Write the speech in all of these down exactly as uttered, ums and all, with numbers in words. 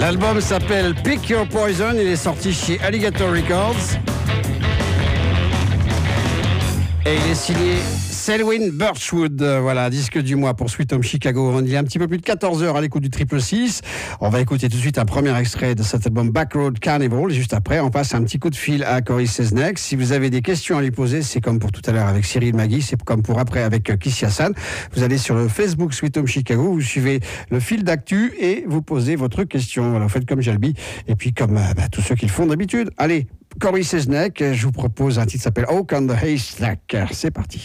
L'album s'appelle Pick Your Poison, il est sorti chez Alligator Records. Et il est signé Selwyn Birchwood. Voilà, disque du mois pour Sweet Home Chicago. Il est un petit peu plus de quatorze heures à l'écoute du Triple Six. On va écouter tout de suite un premier extrait de cet album Backroad Carnival. Et juste après, on passe un petit coup de fil à Cory Cesneck. Si vous avez des questions à lui poser, c'est comme pour tout à l'heure avec Cyril Magui, c'est comme pour après avec Kissy Hassan. Vous allez sur le Facebook Sweet Home Chicago, vous suivez le fil d'actu et vous posez votre question. Voilà, vous faites comme Jalbi et puis comme bah, tous ceux qui le font d'habitude. Allez, Cory Cesneck, je vous propose un titre qui s'appelle Hawk on the Haystack. C'est parti.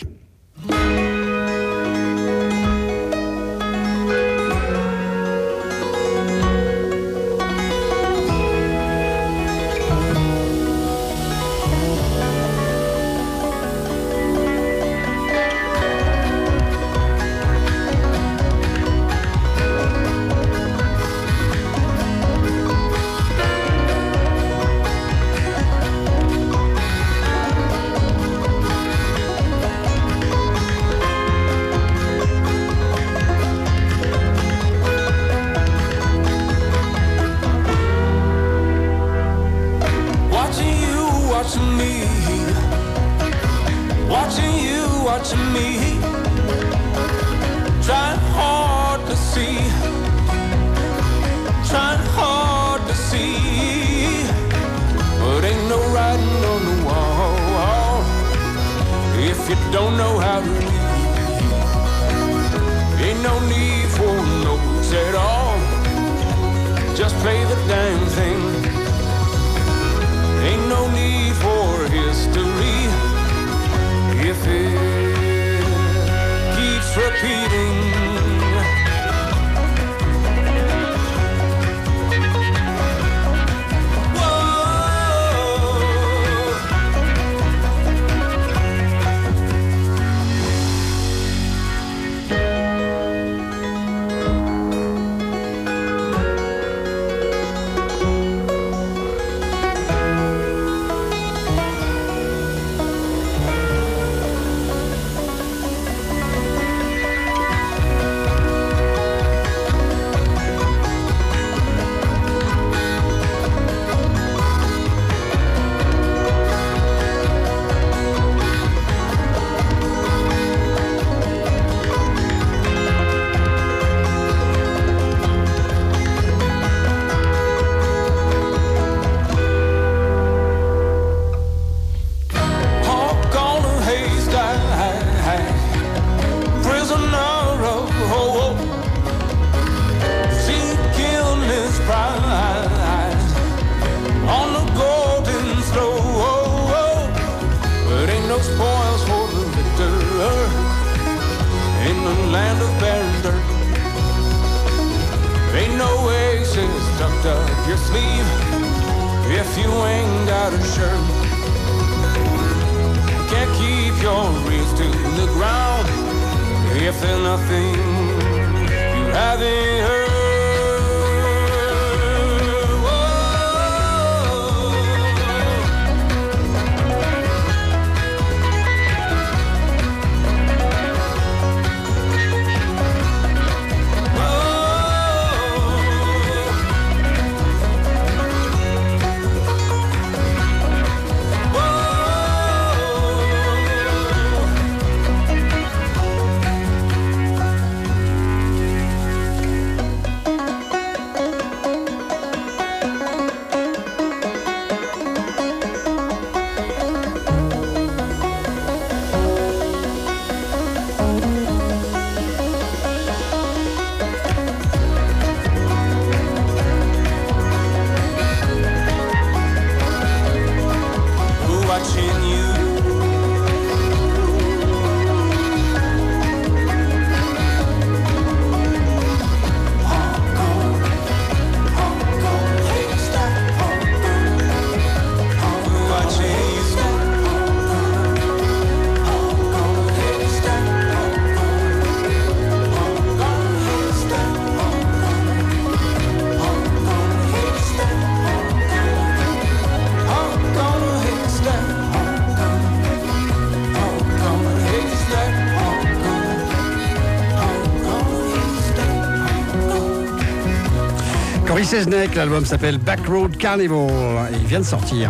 Cory Selznick, l'album s'appelle Backroad Carnival. Il vient de sortir.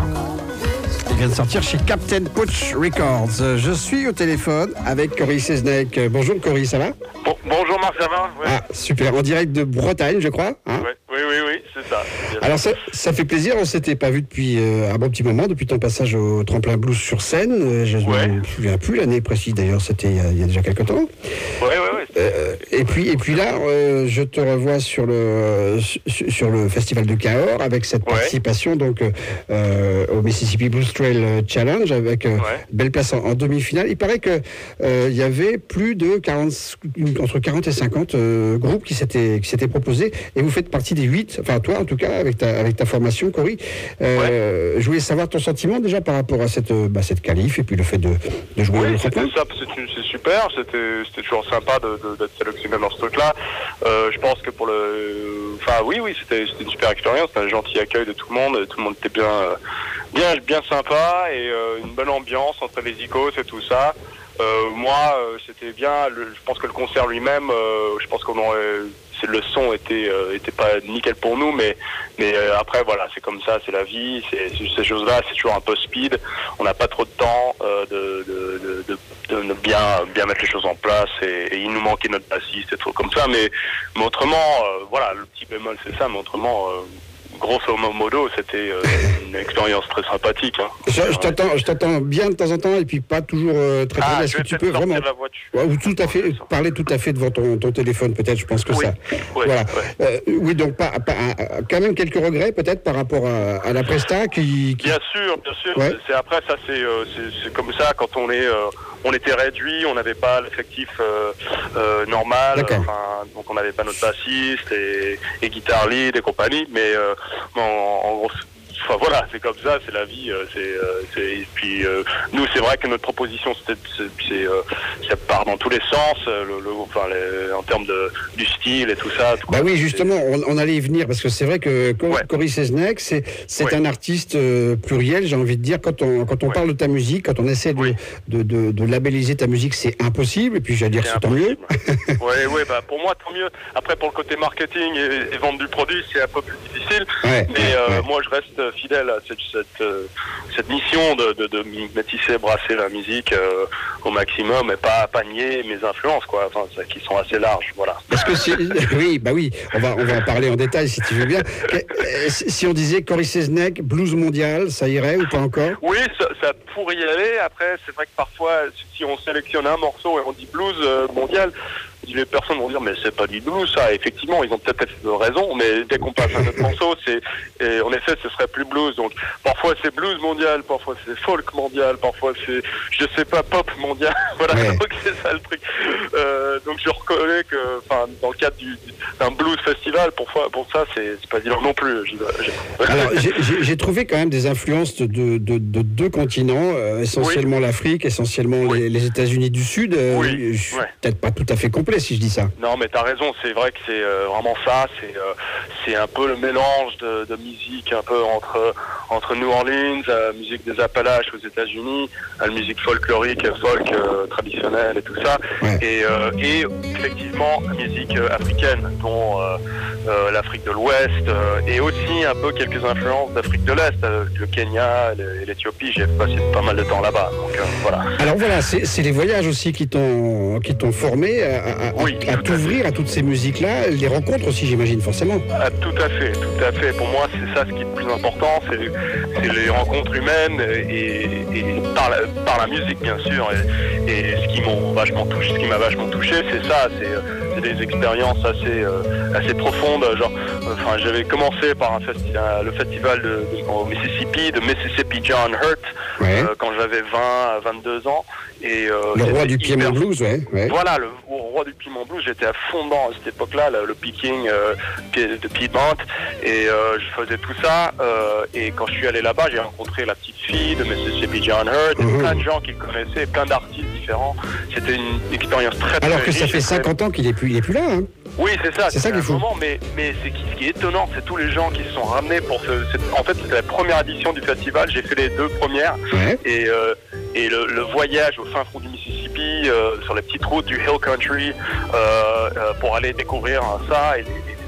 Il vient de sortir chez Captain Pooch Records. Je suis au téléphone avec Cory Selznick. Bonjour Cory, ça va? Bon, bonjour Marc, ça va? Ouais. Ah, super, en direct de Bretagne, je crois. Hein, ouais. Oui, oui, oui, c'est ça. Alors ça, ça fait plaisir, on ne s'était pas vu depuis euh, un bon petit moment, depuis ton passage au Tremplin Blues sur scène. Je ne ouais. me souviens plus l'année précise, d'ailleurs, c'était il y a, il y a déjà quelques temps. Oui, oui, oui. Euh, et, puis, et puis là, euh, je te revois sur le, sur, sur le festival de Cahors avec cette ouais. participation donc, euh, au Mississippi Blues Trail Challenge avec euh, ouais. belle place en, en demi-finale. Il paraît qu'il euh, y avait plus de quarante, entre quarante et cinquante euh, groupes qui s'étaient, qui s'étaient proposés et vous faites partie des huit, enfin toi en tout cas, avec ta, avec ta formation, Cory. Euh, ouais. Je voulais savoir ton sentiment déjà par rapport à cette, bah, cette qualif et puis le fait de, de jouer oui, le tremplin. Ça, c'est, c'est super, c'était, c'était toujours sympa de, de, d'être sélectionné dans ce truc-là. Euh, je pense que pour le... Enfin oui, oui, c'était, c'était une super expérience, c'était un gentil accueil de tout le monde, tout le monde était bien, bien, bien sympa et euh, une bonne ambiance entre les icônes et tout ça. Euh, moi, euh, c'était bien, le, je pense que le concert lui-même, euh, je pense qu'on aurait... le son était euh, était pas nickel pour nous, mais mais euh, après voilà, c'est comme ça, c'est la vie, c'est, c'est ces choses-là, c'est toujours un peu speed. On n'a pas trop de temps euh, de, de, de, de, de bien bien mettre les choses en place et, et il nous manquait notre bassiste et tout comme ça, mais, mais autrement euh, voilà, le petit bémol c'est ça, mais autrement euh, grosso modo, c'était euh, une expérience très sympathique. Hein. Je, je, t'entends, je t'entends bien de temps en temps et puis pas toujours euh, très ah, bien. Est-ce que tu peux vraiment ouais, ou tout à fait parler tout à fait devant ton, ton téléphone peut-être? Je pense que oui. ça. Oui. Voilà. Oui. Euh, oui, donc pas, pas, quand même quelques regrets peut-être par rapport à, à la presta qui, qui... Bien sûr, bien sûr. Ouais. C'est après ça, c'est, euh, c'est, c'est comme ça quand on est, euh, on était réduit, on n'avait pas l'effectif euh, euh, normal. Enfin, donc on n'avait pas notre bassiste et, et guitare lead et compagnie, mais euh, en, en gros. Enfin voilà, c'est comme ça, c'est la vie. C'est, euh, c'est et puis euh, nous, c'est vrai que notre proposition, c'était, c'est, c'est, euh, ça part dans tous les sens, le, le, enfin, les, en termes de du style et tout ça. Tout bah quoi, oui, justement, on, on allait y venir parce que c'est vrai que Cory ouais. Selznick, c'est c'est ouais. un artiste euh, pluriel, j'ai envie de dire. Quand on quand on ouais. parle de ta musique, quand on essaie de oui. de, de, de labelliser ta musique, c'est impossible. Et puis j'allais dire, c'est, c'est tant mieux. Oui, oui, bah pour moi, tant mieux. Après, pour le côté marketing et, et vendre du produit, c'est un peu plus difficile. Ouais. Mais ouais. Euh, moi, je reste fidèle à cette, cette, euh, cette mission de, de, de métisser, brasser la musique euh, au maximum et pas, pas nier mes influences, quoi, enfin, qui sont assez larges, voilà. Parce que si, oui, bah oui, on va, on va en parler en détail si tu veux bien. Si on disait Cory Selznick, blues mondial, ça irait ou pas encore? Oui, ça, ça pourrait y aller. Après, c'est vrai que parfois, si on sélectionne un morceau et on dit blues euh, mondial, les personnes vont dire mais c'est pas du blues ça. Effectivement, ils ont peut-être raison, mais dès qu'on passe à notre morceau, c'est et en effet ce serait plus blues. Donc parfois c'est blues mondial, parfois c'est folk mondial, parfois c'est je sais pas pop mondial. Voilà, ouais. Donc c'est ça le truc. Euh, donc je reconnais que enfin dans le cadre du, d'un blues festival, pour, pour ça c'est, c'est pas évident non plus. Je, je... Alors j'ai, j'ai trouvé quand même des influences de, de, de, de deux continents, euh, essentiellement oui. l'Afrique, essentiellement oui. les, les États-Unis du Sud. Euh, oui. Je suis ouais. peut-être pas tout à fait complet si je dis ça. Non, mais t'as raison, c'est vrai que c'est euh, vraiment ça, c'est euh, c'est un peu le mélange de, de musique un peu entre entre New Orleans, la musique des Appalaches aux États-Unis, la musique folklorique, folk euh, traditionnelle et tout ça, ouais. et euh, et effectivement la musique africaine, dont euh, euh, l'Afrique de l'Ouest euh, et aussi un peu quelques influences d'Afrique de l'Est, euh, le Kenya et l'Éthiopie. J'ai passé pas mal de temps là-bas, donc euh, voilà. Alors voilà, c'est, c'est les voyages aussi qui t'ont qui t'ont formé à, à, oui, à t'ouvrir à, à toutes ces musiques-là, les rencontres aussi, j'imagine, forcément. Ah, tout à fait, tout à fait. Pour moi, c'est ça ce qui est le plus important, c'est, c'est les rencontres humaines et, et par, la, par la musique, bien sûr. Et, et ce qui m'ont vachement touché, ce qui m'a vachement touché, c'est ça, c'est, c'est des expériences assez, euh, assez profondes. Genre, enfin, j'avais commencé par un festival, le festival de, de, au Mississippi, de Mississippi John Hurt, ouais. euh, quand j'avavais vingt à vingt-deux ans. Et, euh, le roi du Piedmont Blues, ouais, ouais. Voilà, le roi du Piedmont Blues, j'étais à fond dans à cette époque-là, le, le picking euh, de Piedmont, et euh, je faisais tout ça. Euh, et quand je suis allé là-bas, j'ai rencontré la petite fille de Mississippi John Hurt, mm-hmm. plein de gens qui le connaissaient, plein d'artistes différents. C'était une expérience très très Alors que riche, ça fait cinquante ans qu'il est plus, il est plus là. Hein. Oui, c'est ça. C'est ça qu'il faut. Moment, mais mais c'est qui, ce qui est étonnant, c'est tous les gens qui se sont ramenés pour ce. En fait, c'était la première édition du festival. J'ai fait les deux premières. Ouais. Et euh, et le, le voyage au fin fond du Mississippi, euh, sur les petites routes du Hill Country, euh, euh, pour aller découvrir ça et les, les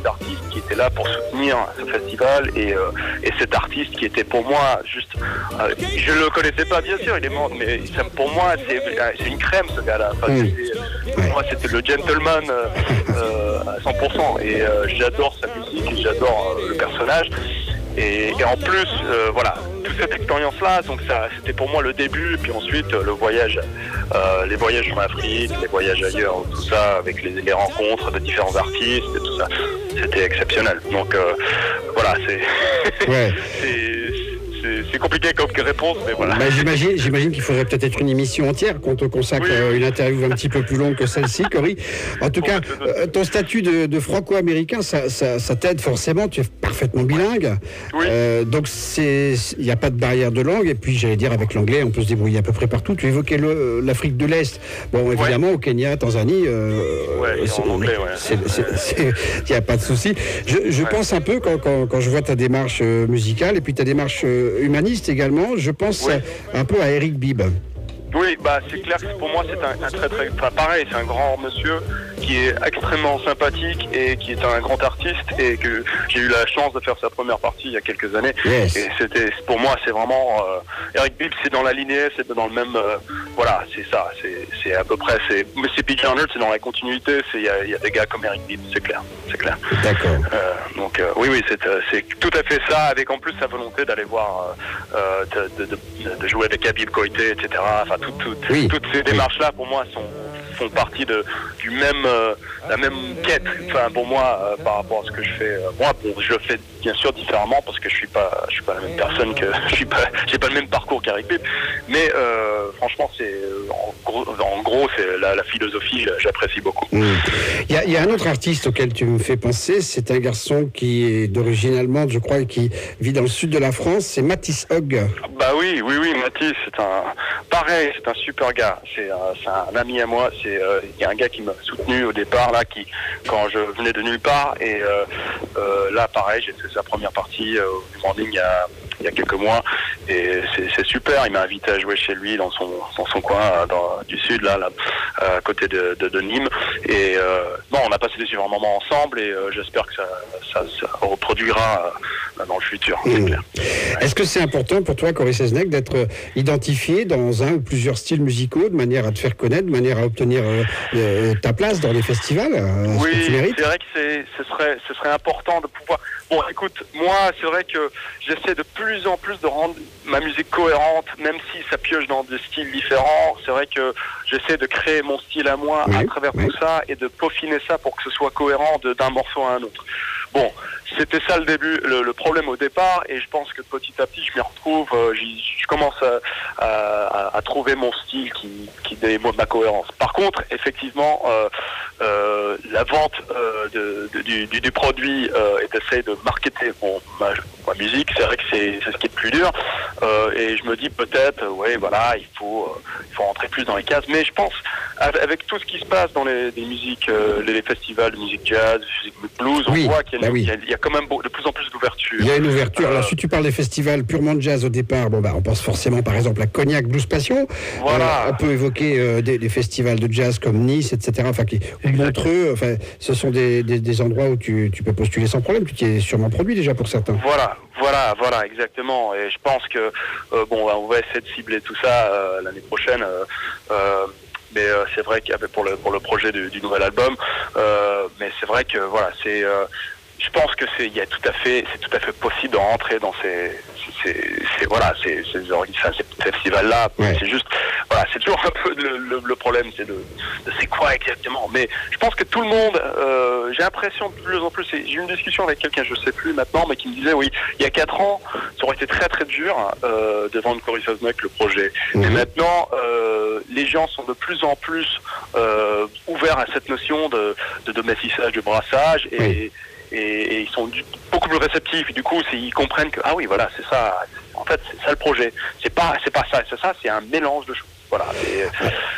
d'artistes qui étaient là pour soutenir ce festival et, euh, et cet artiste qui était pour moi juste, euh, je le connaissais pas bien sûr, il est mort, mais ça, pour moi c'est, c'est une crème ce gars-là. Enfin, mmh. Pour moi c'était le gentleman euh, euh, à cent pour cent et euh, j'adore sa musique et j'adore euh, le personnage. Et, et en plus, euh, voilà, toute cette expérience-là, donc ça, c'était pour moi le début, et puis ensuite euh, le voyage, euh, les voyages en Afrique, les voyages ailleurs, tout ça, avec les, les rencontres de différents artistes et tout ça, c'était exceptionnel. Donc euh, voilà, c'est, ouais. c'est, c'est, c'est compliqué comme réponse, mais voilà. Bah, j'imagine, j'imagine qu'il faudrait peut-être être une émission entière qu'on te consacre oui, oui. une interview un petit peu plus longue que celle-ci, Cory. En tout cas, euh, ton statut de, de franco-américain, ça, ça, ça t'aide forcément, tu es parfaitement bilingue. Oui. Euh, donc, il n'y a pas de barrière de langue. Et puis, j'allais dire, avec l'anglais, on peut se débrouiller à peu près partout. Tu évoquais le, l'Afrique de l'Est. Bon, évidemment, ouais. au Kenya, Tanzanie, euh, ouais, c'est, en anglais, ouais. c'est, c'est, c'est, il n'y a pas de souci. Je, je ouais. pense un peu, quand, quand, quand je vois ta démarche euh, musicale et puis ta démarche euh, humaniste également, je pense ouais. un peu à Eric Bibb. Oui, bah c'est clair que pour moi c'est un, un très très, enfin pareil, c'est un grand monsieur qui est extrêmement sympathique et qui est un grand artiste et que j'ai eu la chance de faire sa première partie il y a quelques années. Yes. Et c'était, pour moi c'est vraiment euh, Eric Bibb, c'est dans la lignée, c'est dans le même, euh, voilà, c'est ça, c'est, c'est à peu près, c'est, mais c'est P J Arnold, c'est dans la continuité, c'est il y a, y a des gars comme Eric Bibb, c'est clair, c'est clair. D'accord. Euh, donc euh, oui oui, c'est, c'est tout à fait ça, avec en plus sa volonté d'aller voir, euh, de, de, de, de jouer avec Habib Koité, et cetera. Enfin, Tout, tout, oui. Toutes ces démarches-là, pour moi, sont, font partie de, du même, euh, la même quête. Enfin, pour moi, euh, par rapport à ce que je fais, euh, moi, bon, je le fais bien sûr différemment parce que je suis pas, je suis pas la même personne que, je suis pas, j'ai pas le même parcours qu'Eric Bibb. Mais euh, franchement, c'est en gros, en gros, c'est la, la philosophie, j'apprécie beaucoup. Mmh. Il y a, il y a un autre artiste auquel tu me fais penser. C'est un garçon qui est d'origine allemande, je crois, et qui vit dans le sud de la France. C'est Mathis Hogg. Bah oui, oui, oui, Mathis, c'est un, pareil, c'est un super gars. C'est, euh, c'est un ami à moi. C'est, euh, il y a un gars qui m'a soutenu au départ là, qui, quand je venais de nulle part, et euh, euh, là, pareil, j'ai fait sa première partie euh, du morning il y a, il y a quelques mois, et c'est, c'est super. Il m'a invité à jouer chez lui dans son, dans son coin dans, du sud, là, là, à côté de, de, de Nîmes. Et euh, non, on a passé des super moments ensemble, et euh, j'espère que ça, ça, ça reproduira euh, dans le futur. C'est mmh. clair. Est-ce que c'est important pour toi, Cory Seznec, d'être identifié dans un ou plusieurs styles musicaux, de manière à te faire connaître, de manière à obtenir euh, euh, ta place dans les festivals? euh, Oui, c'est vrai que c'est, ce, serait, ce serait important de pouvoir... Bon, écoute, moi, c'est vrai que j'essaie de plus en plus de rendre ma musique cohérente, même si ça pioche dans des styles différents. C'est vrai que j'essaie de créer mon style à moi oui, à travers oui. tout ça et de peaufiner ça pour que ce soit cohérent de, d'un morceau à un autre. Bon, c'était ça le début, le, le problème au départ, et je pense que petit à petit, je m'y retrouve, euh, je commence à, à, à trouver mon style qui, qui démontre ma cohérence. Par contre, effectivement, euh, euh, la vente euh, de, de, du, du, du produit euh, et d'essayer de marketer bon, ma, ma musique, c'est vrai que c'est, c'est ce qui est le plus dur, euh, et je me dis peut-être, euh, ouais, voilà, il faut, euh, il faut rentrer plus dans les cases, mais je pense, avec tout ce qui se passe dans les, les musiques, euh, les festivals de musique jazz, musique blues, on oui. voit qu'il y a, Bah oui. il y a, il y a quand même de plus en plus d'ouverture. Il y a une ouverture. Euh, Alors, si tu parles des festivals purement de jazz au départ, bon, bah, on pense forcément par exemple à Cognac Blues Passion. Voilà. Euh, on peut évoquer euh, des, des festivals de jazz comme Nice, et cetera. Enfin, qui, ou Montreux. Enfin, ce sont des, des, des endroits où tu, tu peux postuler sans problème. Tu t'y es sûrement produit déjà pour certains. Voilà, voilà, voilà, exactement. Et je pense que euh, bon, on va essayer de cibler tout ça euh, l'année prochaine. Euh, euh, mais euh, c'est vrai qu'il y avait pour le pour le projet du, du nouvel album. Euh, mais c'est vrai que voilà, c'est euh, je pense que c'est, il y a tout à fait, c'est tout à fait possible de rentrer dans ces, ces, ces voilà, ces, ces, ces festivals-là. Ouais. C'est juste, voilà, c'est toujours un peu le, le, le problème, c'est de, de c'est quoi exactement. Mais je pense que tout le monde, euh, j'ai l'impression de plus en plus. J'ai eu une discussion avec quelqu'un, je sais plus maintenant, mais qui me disait, oui, il y a quatre ans, ça aurait été très très dur euh, de vendre Cory Seznec le projet. Mm-hmm. Mais maintenant, euh, les gens sont de plus en plus euh, ouverts à cette notion de, de, de métissage, de brassage et oui. Et, et ils sont du, beaucoup plus réceptifs. Et du coup, c'est, ils comprennent que ah oui, voilà, c'est ça. En fait, c'est ça le projet. C'est pas, c'est pas ça, c'est ça. C'est un mélange de choses. Voilà. Et,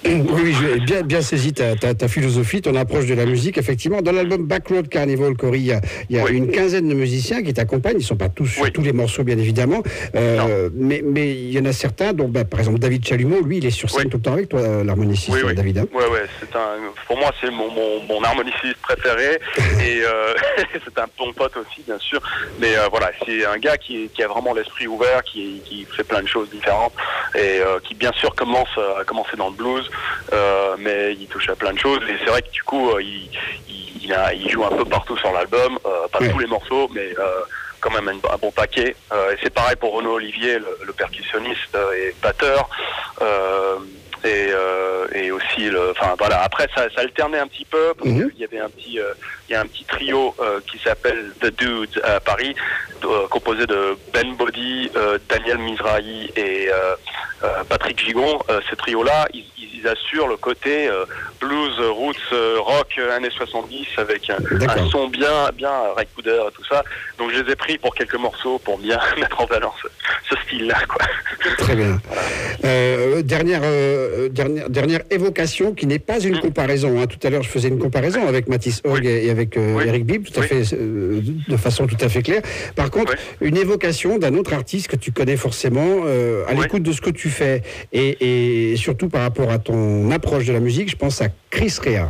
Oui, oui, j'ai bien, bien saisi ta, ta, ta philosophie, ton approche de la musique. Effectivement, dans l'album Backroad Carnival, Cory, il y a, il y a oui. une quinzaine de musiciens qui t'accompagnent. Ils ne sont pas tous sur oui. tous les morceaux, bien évidemment. Euh, mais, mais il y en a certains, dont, bah, par exemple, David Chalumeau, lui, il est sur scène oui. tout le temps avec toi, l'harmoniciste, oui, oui. David. Hein. Oui, oui. C'est un, pour moi, c'est mon, mon, mon harmoniciste préféré. Et euh, c'est un bon pote aussi, bien sûr. Mais euh, voilà, c'est un gars qui, qui a vraiment l'esprit ouvert, qui, qui fait plein de choses différentes. Et euh, qui, bien sûr, commence à commencer dans le blues. Euh, mais il touche à plein de choses. Et c'est vrai que, du coup, euh, il, il, il, a, il joue un peu partout sur l'album. Euh, pas oui. tous les morceaux, mais... Euh, quand même un, un bon paquet. Euh, et c'est pareil pour Renaud Olivier, le, le percussionniste euh, et batteur. Euh, et, euh, et aussi, le, enfin voilà. Après, ça, ça alternait un petit peu parce mm-hmm. qu'il y avait un petit, euh, il y a un petit trio euh, qui s'appelle The Dudes à Paris, euh, composé de Ben Body, euh, Daniel Mizrahi et euh, euh, Patrick Gigon. Euh, ce trio-là, ils, ils assurent le côté euh, blues, roots, euh, rock euh, années soixante-dix avec un, un son bien, bien Ray Cooder et tout ça. Donc je les ai pris pour quelques morceaux pour bien mettre en valeur ce, ce style-là, quoi. Très bien. Voilà. Euh, dernière, euh, dernière, dernière évocation qui n'est pas une mmh. comparaison. Hein. Tout à l'heure, je faisais une comparaison avec Mathis Hogg oui. et avec euh, oui. Eric Bibb, tout à oui. fait, euh, de façon tout à fait claire. Par contre, oui. une évocation d'un autre artiste que tu connais forcément, euh, à oui. l'écoute de ce que tu fais, et, et surtout par rapport à ton approche de la musique, je pense à Chris Rea.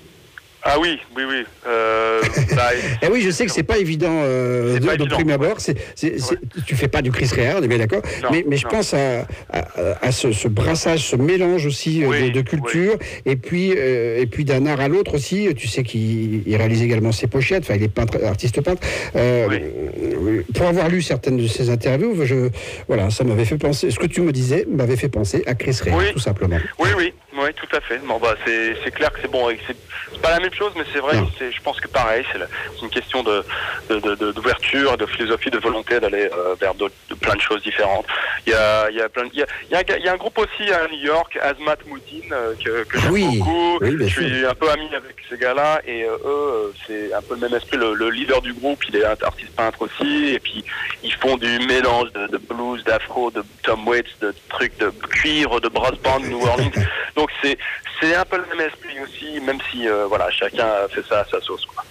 Ah oui, oui, oui. Euh, bah, et oui, je sais que c'est pas évident euh, de, de prime abord. C'est, c'est, c'est, ouais. Tu fais pas du Chris Rea, on est bien d'accord. Non, mais, mais je non. pense à, à, à ce, ce brassage, ce mélange aussi oui, de, de culture, oui. et puis euh, et puis d'un art à l'autre aussi. Tu sais qu'il il réalise également ses pochettes. Enfin, il est peintre, artiste peintre. Euh, oui. Pour avoir lu certaines de ses interviews, je, voilà, ça m'avait fait penser. Ce que tu me disais m'avait fait penser à Chris Rea, oui. tout simplement. Oui, oui. Oui, tout à fait. Bon, bah, c'est, c'est clair que c'est bon. C'est, c'est pas la même chose, mais c'est vrai. C'est, je pense que pareil, c'est, la, c'est une question de, de, de, d'ouverture, de philosophie, de volonté d'aller euh, vers de, de plein de choses différentes. Il y a, il y a plein, il y a, il y a, un, il y a un groupe aussi à New York, Azmat Moudine, euh, que, que j'aime oui. beaucoup. Oui, je suis sûr. un peu ami avec ces gars-là, et euh, eux, c'est un peu le même esprit. Le, le leader du groupe, il est artiste peintre aussi, et puis ils font du mélange de, de blues, d'afro, de Tom Waits, de trucs de cuivre, de brass band, New Orleans. Donc c'est c'est un peu le même esprit aussi, même si euh, voilà, chacun fait ça à sa sauce, quoi.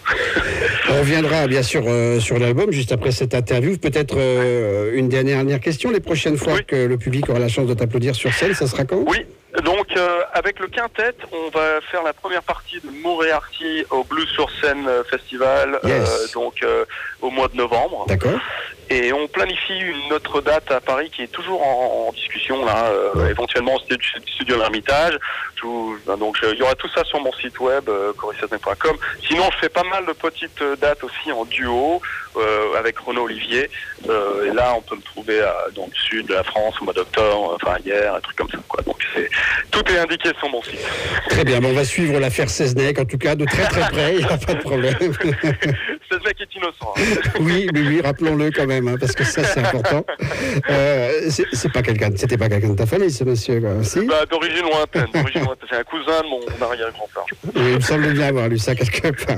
On reviendra bien sûr euh, sur l'album juste après cette interview. Peut-être euh, une dernière question. Les prochaines fois oui. que le public aura la chance de t'applaudir sur scène, ça sera quand ? Oui. Donc euh, avec le quintet, on va faire la première partie de Moriarty au Blues sur scène Festival, yes. euh, donc euh, au mois de novembre. D'accord. Et on planifie une autre date à Paris qui est toujours en, en discussion là, euh, ouais. éventuellement au studio, studio de l'Ermitage. Tout, donc il y aura tout ça sur mon site web euh, cory sasnay point com. Sinon je fais pas mal de petites dates aussi en duo euh, avec Renaud Olivier. Euh, et là on peut me trouver à, dans le sud de la France au mois d'octobre, enfin hier, un truc comme ça, quoi. Donc c'est tout est indiqué sur mon site. Très bien, bon, on va suivre l'affaire Seznec, en tout cas, de très très près, il n'y a pas de problème. Seznec est innocent. Hein. Oui, mais oui, rappelons-le quand même, hein, parce que ça, c'est important. Euh, c'est, c'est pas quelqu'un, c'était pas quelqu'un de ta famille, ce monsieur, quoi, si bah, d'origine lointaine, d'origine lointaine. C'est un cousin de mon arrière-grand-père. Oui, il me semble bien avoir lu ça quelque part.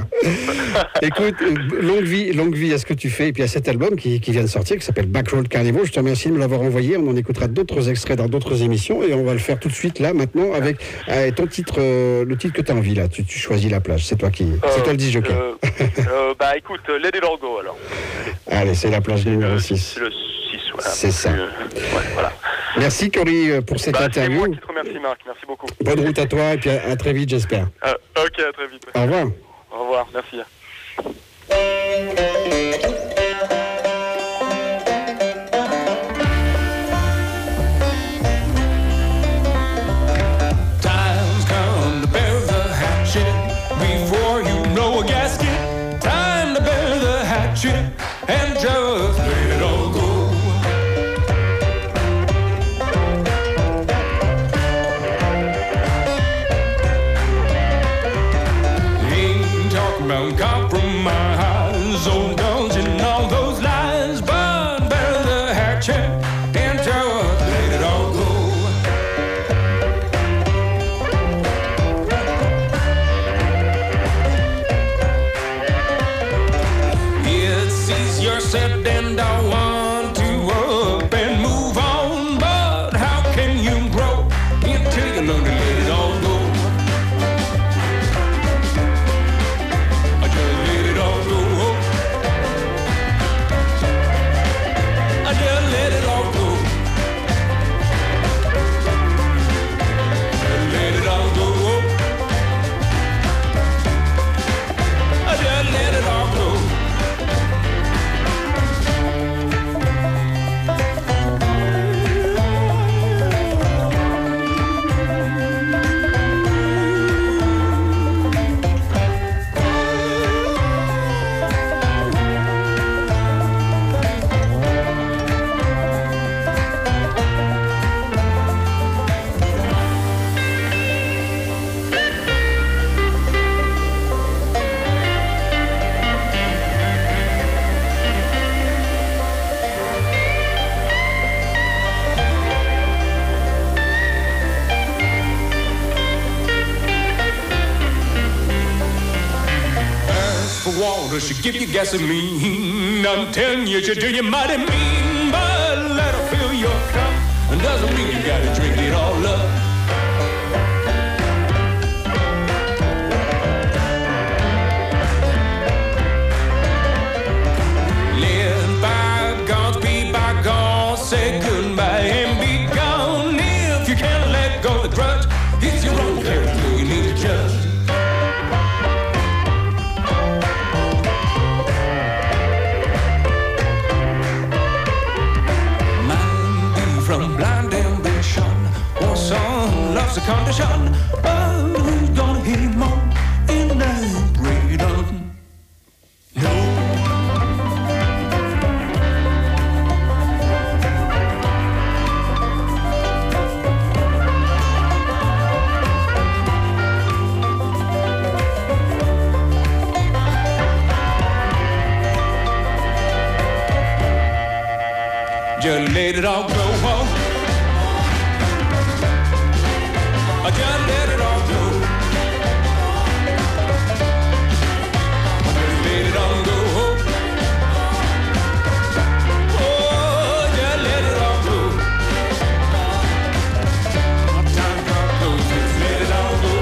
Écoute, longue vie, longue vie à ce que tu fais, et puis à cet album qui, qui vient de sortir, qui s'appelle Backroad Carnival. Je te remercie de me l'avoir envoyé. On en écoutera d'autres extraits dans d'autres émissions, et on va le faire tout de suite là, maintenant, avec euh, ton titre, euh, le titre que tu as envie là. Tu, tu choisis la plage. C'est toi qui, euh, c'est toi le disjockey. Euh, euh, bah écoute, Let It All Go alors. Allez, c'est la plage numéro six. C'est le six, voilà. C'est ça. Euh, ouais, voilà. Merci Cory pour cette bah, interview. C'est moi qui te remercie, Marc. Merci beaucoup. Bonne route à toi et puis à, à très vite, j'espère. Euh, ok, à très vite. Au revoir. Au revoir, merci. And just let it all go. Ain't talking about compromise or indulging all those lies, but bear the hatchet and just let it all go. You're said and I want to up and move on, but how can you grow until you learn to let it all go? cause she give you gasoline. I'm telling you, she do you mighty mean, but let her fill your cup. And doesn't mean you gotta drink it all up. Let bygones be bygones, say goodbye and be gone. If you can't let go of the grudge, it's your own territory you need to judge. From blind ambition, or some love's a condition. But who's gonna hit him on in that freedom? No. Just let it all go. I just let it all go. Just let it all go. Oh, just let it all go. My time got close. Just let it all go.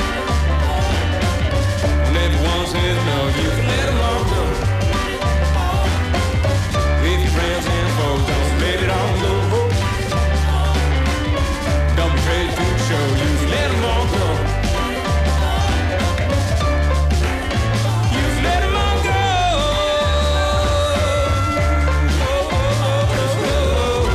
When everyone says no, you can let them all go. If your friends and foes don't let it all go. Don't be afraid to show you. Let them all go. You let them all go. Oh, oh, oh, oh,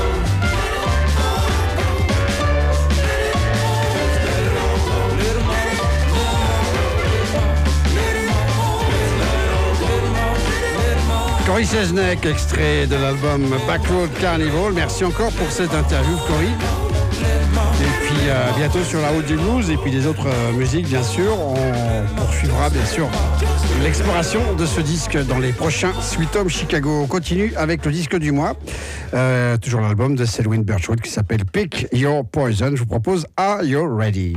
let it all go. Let them all go. Let them all go. Let them all go. Let them all go. Cory Seznec, extrait de l'album Backroad Carnival. Merci encore pour cette interview, Cory. Et puis euh, bientôt sur la route du blues et puis des autres euh, musiques, bien sûr. On poursuivra, bien sûr, l'exploration de ce disque dans les prochains Sweet Home Chicago. On continue avec le disque du mois. Euh, toujours l'album de Selwyn Birchwood qui s'appelle Pick Your Poison. Je vous propose Are You Ready?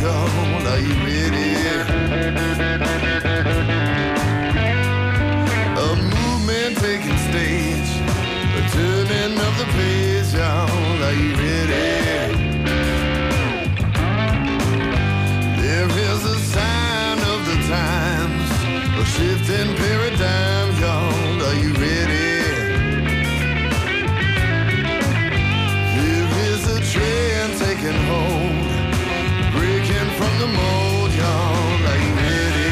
y'all. Are you ready? A movement taking stage, a turning of the page, y'all. Are you ready? There is a sign of the times, a shifting paradigm, y'all. Are you ready? There is a trend taking hold, breaking from the mold, y'all. Are you ready?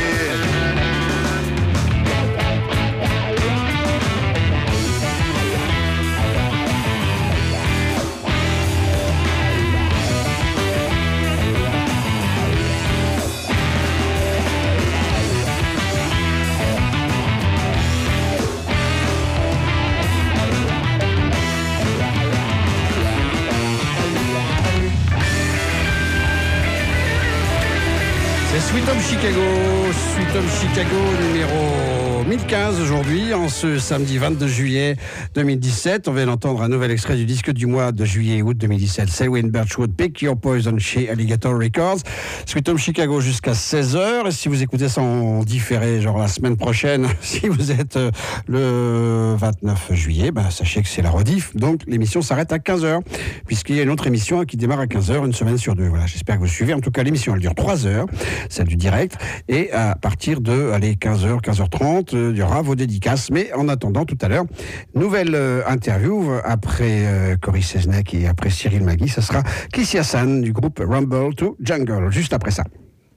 Sweet Home Chicago, Sweet Home Chicago numéro mille quinze aujourd'hui, en ce samedi vingt-deux juillet deux mille dix-sept. On vient d'entendre un nouvel extrait du disque du mois de juillet et août deux mille dix-sept. Selwyn Birchwood, Pick Your Poison chez Alligator Records. Sweet Home Chicago jusqu'à seize heures. Et si vous écoutez ça en différé, genre la semaine prochaine, si vous êtes le vingt-neuf juillet, ben, sachez que c'est la rediff. Donc l'émission s'arrête à quinze heures, puisqu'il y a une autre émission qui démarre à quinze heures, une semaine sur deux. Voilà, j'espère que vous suivez. En tout cas, l'émission, elle dure trois heures. Celle du direct, et à partir de allez, quinze heures, quinze heures trente, euh, il y aura vos dédicaces. Mais en attendant, tout à l'heure, nouvelle euh, interview après euh, Cory Cesnek et après Cyril Magui, ça sera Kissy Hassan du groupe Rumble to Jungle, juste après ça.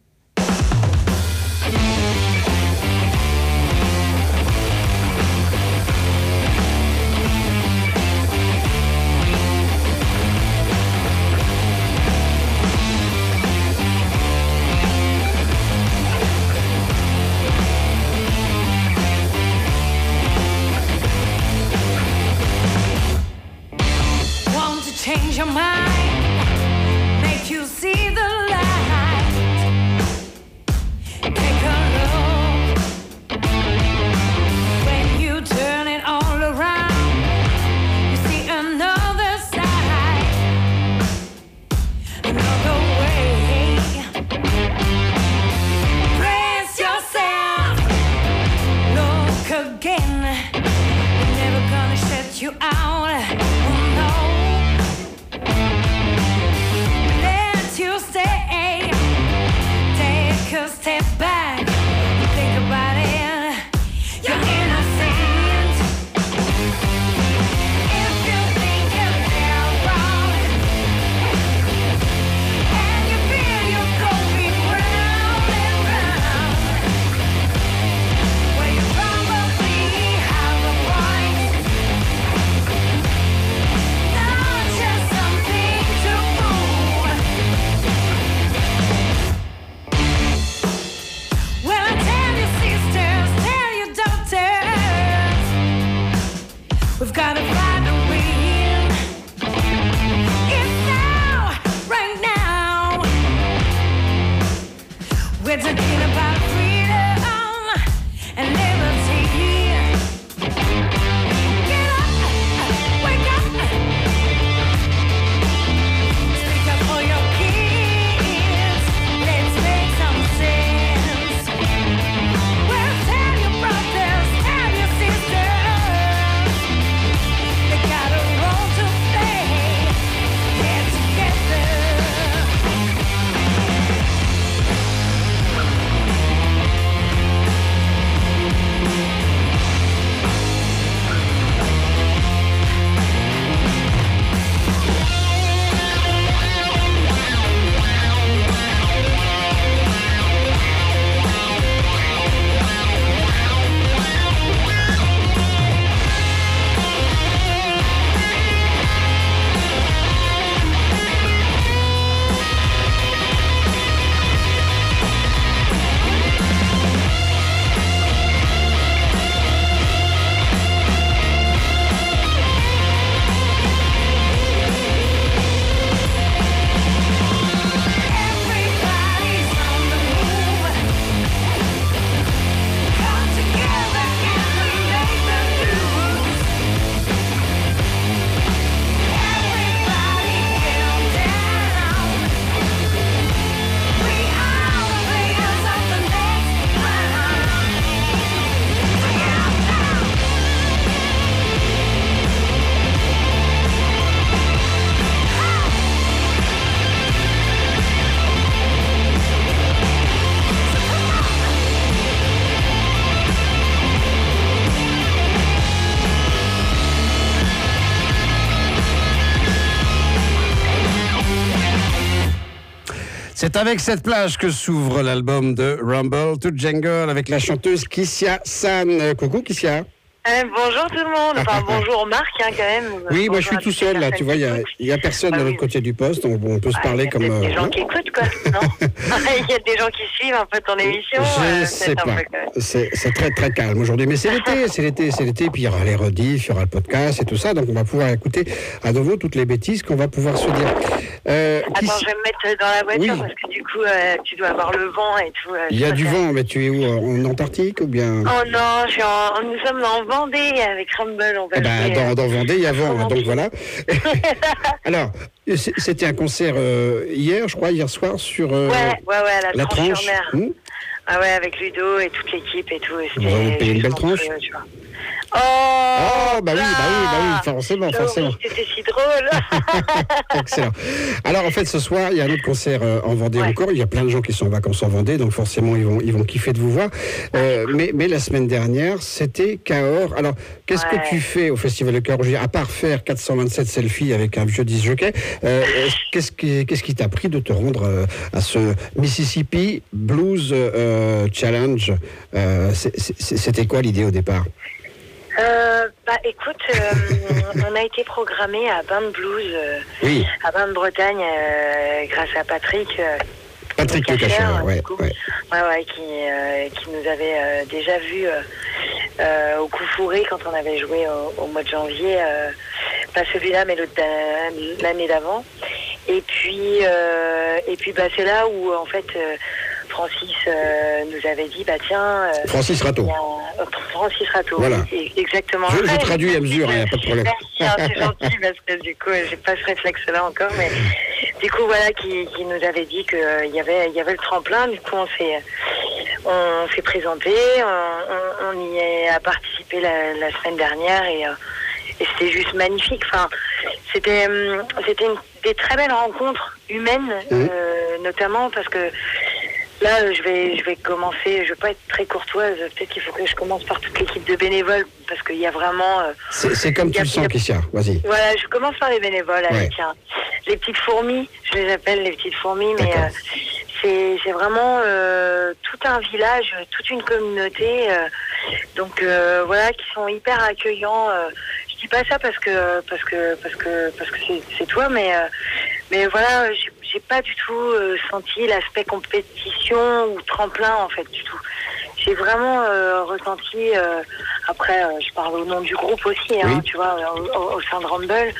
Change your mind, make you see the light. Take a look. When you turn it all around, you see another side, another way. Brace yourself, look again. We're never gonna shut you out. Oh no. You stay, take a step back, think about it, you're innocent. If you think you're wrong, and you feel you're going round and round, well, you probably have a point, not just something to prove. Well, I tell you sisters, tell you daughters, we've got to find a win. It's now, right now. We're talking about freedom and liberty. Get up, wake up, speak up for your kids. Let's make some sense. Well, tell your brothers, tell your sisters, they got a role to play. Get together. C'est avec cette plage que s'ouvre l'album de Rumble to Jungle avec la chanteuse Kissia San. Euh, coucou Kissia. Euh, bonjour tout le monde, enfin bonjour Marc hein, quand même. Oui, moi je suis Bonjour à tout toutes seul les là, tu vois, il personnes n'y a, y a personne Ah de oui. l'autre côté du poste, donc on peut se Ah, parler il y a comme... peut-être euh, des gens hein. qui écoutent quoi, non? Il y a des gens qui suivent un peu ton émission. Je euh, sais peut-être un pas. peu, quand même. C'est c'est très très calme aujourd'hui. Mais c'est l'été, c'est l'été, c'est l'été. Puis il y aura les rediffs, il y aura le podcast et tout ça. Donc on va pouvoir écouter à nouveau toutes les bêtises qu'on va pouvoir se dire. Euh, Attends, Kiss- je vais me mettre dans la voiture Oui. parce que du coup euh, tu dois avoir le vent et tout. euh, Il y a je du préfère. vent, mais tu es où? En Antarctique ou bien? Oh non, je suis en... nous sommes en Vendée avec Rumble. On va Eh ben, jouer, dans, euh, dans Vendée, il y a vent, hein, donc romantique. voilà. Alors, c'est- c'était un concert euh, hier, je crois, hier soir, sur euh, Ouais, ouais, ouais, à la, la tranche tranche. sur mer. Hmm. Ah ouais, avec Ludo et toute l'équipe et tout. et Vous avez c'était payé une belle juste tranche monstrueux, tu vois. Oh, Oh, bah oui, bah oui, bah oui, forcément, J'avoue, forcément. C'était si drôle. Excellent. Alors, en fait, ce soir, il y a un autre concert euh, en Vendée Ouais. encore. Il y a plein de gens qui sont en vacances en Vendée, donc forcément, ils vont, ils vont kiffer de vous voir. Euh, mais, mais la semaine dernière, c'était Cahors. Alors, qu'est-ce Ouais. que tu fais au Festival de Cahors? Je veux dire, à part faire quatre cent vingt-sept selfies avec un vieux disc jockey, euh, est-ce- qu'est-ce qui qu'est-ce qui t'a pris de te rendre euh, à ce Mississippi Blues euh, Challenge? Euh, c'est- c'est- C'était quoi l'idée au départ? Euh, bah écoute, euh, on a été programmé à Bain de Blues, euh, Oui, à Bain de Bretagne, euh, grâce à Patrick. euh, Patrick Le Le Cacheur, Cacheur, ouais, du coup. ouais. Ouais, ouais, qui, euh, qui nous avait euh, déjà vu euh, euh, au coup fourré quand on avait joué au, au mois de janvier. euh, pas celui-là, mais l'autre d'a- l'année d'avant. Et puis, euh, et puis bah, c'est là où, en fait, euh, Francis euh, nous avait dit, bah tiens... euh, Francis il Rateau. y a- euh, Francis Rateau, Voilà. oui, et- exactement. Je, je Ouais, traduis à mesure, il n'y a pas de problème. Merci, hein, c'est gentil parce que du coup, j'ai pas ce réflexe-là encore, mais du coup, voilà, qui, qui nous avait dit qu'il y avait, il y avait le tremplin. Du coup, on s'est, on s'est présenté, on, on, on y est- a participé la, la semaine dernière et, euh, et c'était juste magnifique. Enfin, c'était, hum, c'était une, des très belles rencontres humaines, Mhm. euh, notamment parce que là, euh, je vais, je vais commencer. Je vais pas être très courtoise. Peut-être qu'il faut que je commence par toute l'équipe de bénévoles parce qu'il y a vraiment. euh, C'est c'est comme tu le sens, Kissia. Vas-y. voilà, je commence par les bénévoles Ouais. avec hein, les petites fourmis, je les appelle les petites fourmis, mais D'accord. euh, c'est c'est vraiment euh, tout un village, toute une communauté, euh, donc euh, voilà, qui sont hyper accueillants. Euh, je dis pas ça parce que parce que parce que parce que c'est c'est toi, mais euh, mais voilà, j'ai j'ai pas du tout euh, senti l'aspect compétition ou tremplin en fait du tout. J'ai vraiment euh, ressenti, euh, après euh, je parle au nom du groupe aussi, hein, Oui. tu vois, au, au- au sein de Rumble,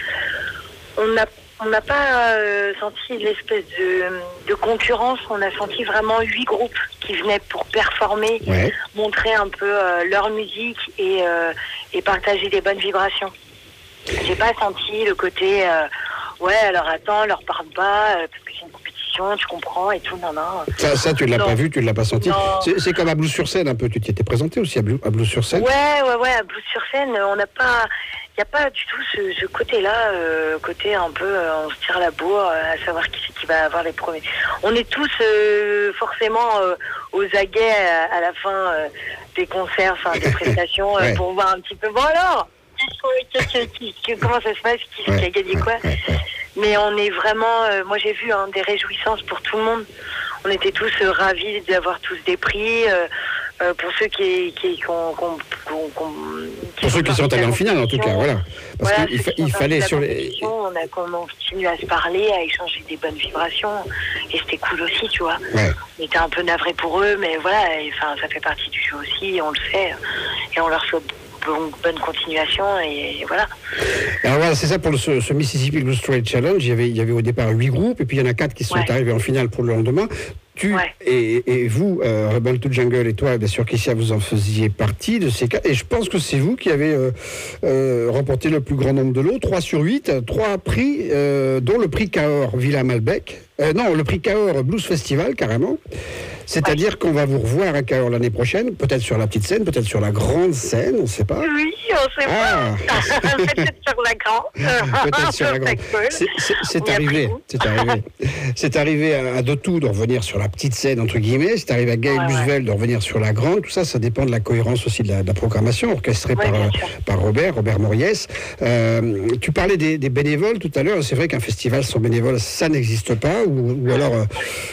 on n'a on n'a pas euh, senti l'espèce de, de concurrence, on a senti vraiment huit groupes qui venaient pour performer, Ouais. montrer un peu euh, leur musique et, euh, et partager des bonnes vibrations. J'ai pas senti le côté euh, ouais alors attends, leur parle pas euh, parce que c'est une compétition, tu comprends et tout, non non. Ça, ça, tu ne l'as Non. pas vu, tu ne l'as pas senti. Non. C'est c'est comme à Blues-sur-Seine un peu. Tu t'y étais présenté aussi à Blue- à Blues-sur-Seine. Ouais, ouais, ouais, à Blues sur scène, on n'a pas, il n'y a pas du tout ce, ce côté-là, euh, côté un peu, euh, on se tire la bourre euh, à savoir qui c'est qui va avoir les premiers. On est tous euh, forcément euh, aux aguets à, à la fin euh, des concerts, enfin des prestations, euh, Ouais. pour voir un petit peu. Bon alors, qu'est-ce que- qu'est-ce que- qui- qui- comment ça se passe, qui, qui a Ouais, gagné quoi. ouais, ouais. Mais on est vraiment, euh, moi j'ai vu hein, des réjouissances pour tout le monde. On était tous euh, ravis d'avoir tous des prix. euh, euh, pour ceux qui, qui, qui ont, qui ont- qui ont- qui ont- Pour ceux qui sont allés en finale, en tout cas, voilà. Parce Voilà, qu'il ceux fa- qui sont il sortis fallait de la sur les. compétition, on a continué à se parler, à échanger des bonnes vibrations, et c'était cool aussi, tu vois. Ouais. On était un peu navrés pour eux, mais voilà, et, enfin, ça fait partie du jeu aussi, on le sait, et on leur souhaite bonne, bonne continuation, et, voilà. Alors voilà, c'est ça pour le- ce, ce Mississippi Blues Trail Challenge. Il y, avait, il y avait au départ huit groupes, et puis il y en a quatre qui sont Ouais. arrivés en finale pour le lendemain. Tu Ouais. et, et vous, euh, Rebel to Jungle et toi, bien sûr, Kissia, vous en faisiez partie de ces quatre. Et je pense que c'est vous qui avez euh, euh, remporté le plus grand nombre de lots, trois sur huit, trois prix, euh, dont le prix Cahors Villa Malbec. Euh, non, le prix Cahors Blues Festival, carrément. C'est-à-dire qu'on va vous revoir à Cahors l'année prochaine, peut-être sur la petite scène, peut-être sur la grande scène, on ne sait pas. Oui, on sait Ah. pas. Peut-être sur la grande. Peut-être sur la grande. C'est- c'est- C'est arrivé, c'est arrivé. C'est arrivé à, à Dotou de revenir sur la petite scène, entre guillemets. C'est arrivé à Gaël Ouais, ouais. Busvel de revenir sur la grande. Tout ça, ça dépend de la cohérence aussi de la, de la programmation, orchestrée Ouais, par, bien euh, sûr. par Robert, Robert Moriès. Euh, tu parlais des, des bénévoles tout à l'heure. C'est vrai qu'un festival sans bénévoles, ça n'existe pas. Ou, ou alors, euh,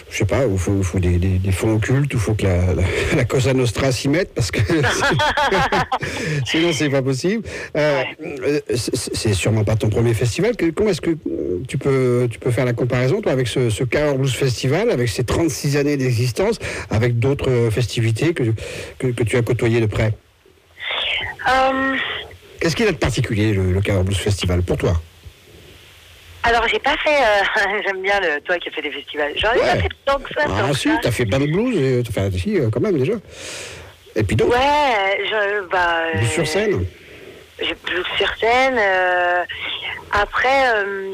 je sais pas, il faut, faut des, des, des fonds occultes, il faut que la, la, la Cosa Nostra s'y mette, parce que sinon c'est pas possible. Euh, Ouais. c'est, c'est sûrement pas ton premier festival. Que- Comment est-ce que euh, tu peux, tu peux faire la comparaison, toi, avec ce, ce Cahors Blues Festival, avec ses trente-six années d'existence, avec d'autres euh, festivités que, que, que tu as côtoyées de près? Euh, Qu'est-ce qu'il a de particulier, le, le Cahors Blues Festival, pour toi? alors, j'ai pas fait. euh, J'aime bien le, toi qui as fait des festivals. J'en ai Ouais. pas fait tant que ça. Ah tant que si, ça. t'as fait Band Blues, et, enfin, si, euh, quand même, déjà. Et puis d'autres, Ouais, je, bah. Blues sur euh, scène. J'ai plus sur scène. euh, après, euh,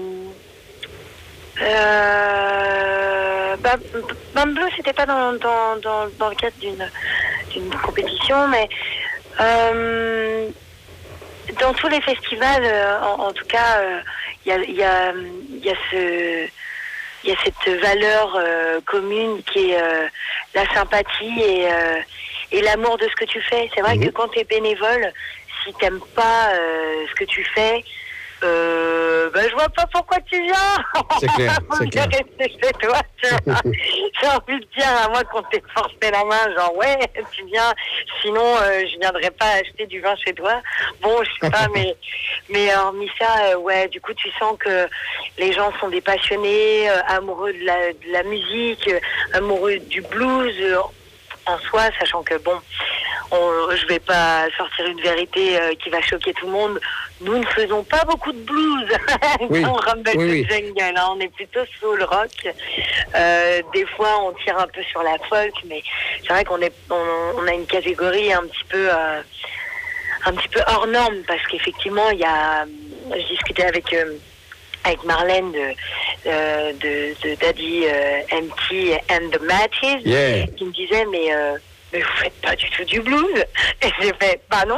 euh, bah, Band Bleu, c'était pas dans, dans, dans, dans le cadre d'une d'une compétition, mais euh, dans tous les festivals, euh, en, en tout cas, il euh, y, a, y, a, y a ce il y a cette valeur euh, commune qui est euh, la sympathie et, euh, et l'amour de ce que tu fais. C'est vrai Mhm. que quand tu es bénévole, si t'aimes pas euh, ce que tu fais, euh, ben, je vois pas pourquoi tu viens. C'est clair, On c'est clair. dirait rester chez toi, tu vois. J'ai envie de dire à moi qu'on t'ait forcé la main, genre ouais, tu viens, sinon euh, je viendrais pas acheter du vin chez toi. Bon, je sais pas, mais mais hormis ça, euh, ouais, du coup tu sens que les gens sont des passionnés, euh, amoureux de la, de la musique, euh, amoureux du blues euh, en soi, sachant que bon, on, je vais pas sortir une vérité euh, qui va choquer tout le monde. Nous ne faisons pas beaucoup de blues Oui, dans Rumble oui, oui. the Jungle, hein. On est plutôt soul rock. Euh, des fois, on tire un peu sur la folk, mais c'est vrai qu'on est, on, on a une catégorie un petit peu, euh, un petit peu hors norme, parce qu'effectivement, il y a, je discutais avec euh, avec Marlène de, euh, de, de Daddy euh, M T and the Matches, Yeah. qui me disait mais euh, mais vous faites pas du tout du blues. Et j'ai fait bah non.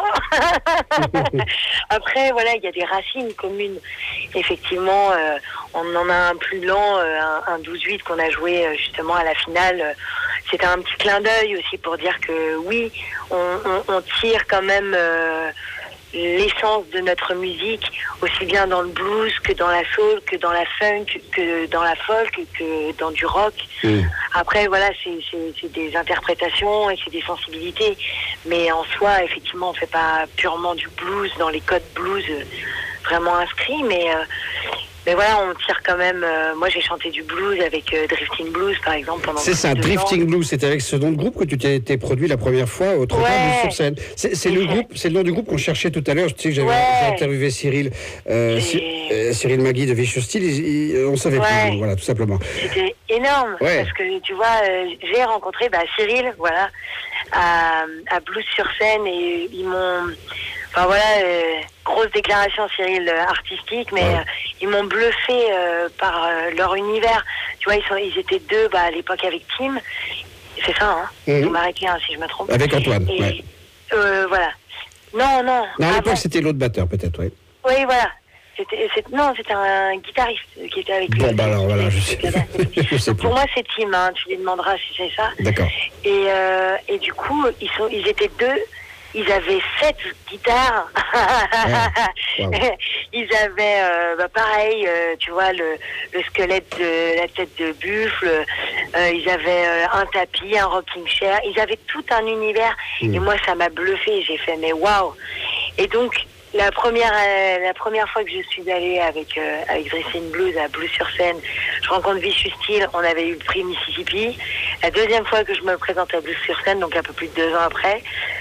Après voilà, il y a des racines communes. Effectivement, euh, on en a un plus lent, euh, un, un douze huit qu'on a joué euh, justement à la finale. Euh, C'était un petit clin d'œil aussi pour dire que oui, on, on, on tire quand même euh, l'essence de notre musique, aussi bien dans le blues que dans la soul, que dans la funk, que dans la folk, que dans du rock. Mm. Après, voilà, c'est, c'est, c'est des interprétations et c'est des sensibilités. Mais en soi, effectivement, on fait pas purement du blues dans les codes blues euh, vraiment inscrits, mais... Euh, mais voilà, on tire quand même... euh, moi, j'ai chanté du blues avec euh, Drifting Blues, par exemple, pendant C'est ça, deux Drifting ans. Blues, c'était avec ce nom de groupe que tu t'es, t'es produit la première fois au Trottoir Ouais. Blues sur scène. C'est, c'est Et le c'est- groupe, c'est le nom du groupe qu'on cherchait tout à l'heure. Je sais que j'avais Ouais. j'ai interviewé Cyril, euh, Et- Cy- euh, Cyril Magui de Vicious Steel. il- il- on savait Ouais. plus, voilà, tout simplement. C'était énorme, Ouais. parce que tu vois, euh, j'ai rencontré bah, Cyril, voilà, à, à Blues sur scène, et ils m'ont... Enfin voilà, euh, grosse déclaration Cyril euh, artistique, mais Ouais. euh, ils m'ont bluffé euh, par euh, leur univers. Tu vois, ils, sont, ils étaient deux bah, à l'époque avec Tim. C'est ça, hein. Mhm. Vous m'arrêtez hein, si je me trompe. Avec Antoine, Et, ouais. euh, voilà. Non, non. Non, à avant. l'époque, c'était l'autre batteur, peut-être, oui. Oui, voilà. C'était, c'est- non, c'était un guitariste qui était avec lui. Bon, bah alors, voilà, je sais, je sais Donc, plus. pour moi, c'est Tim, hein, tu lui demanderas si c'est ça. D'accord. Et, euh, et du coup, ils, sont, ils étaient deux. Ils avaient sept guitares. Wow. Ils avaient, euh, bah, pareil, euh, tu vois, le, le squelette de la tête de buffle. Euh, ils avaient euh, un tapis, un rocking chair. Ils avaient tout un univers. Mm. Et moi, ça m'a bluffé. J'ai fait, mais waouh. Et donc, la première, euh, la première fois que je suis allée avec, euh, avec Drifting Blues à Blues sur scène, je rencontre Vicious Steel, on avait eu le prix Mississippi. La deuxième fois que je me présente à Blues sur scène, donc un peu plus de deux ans après,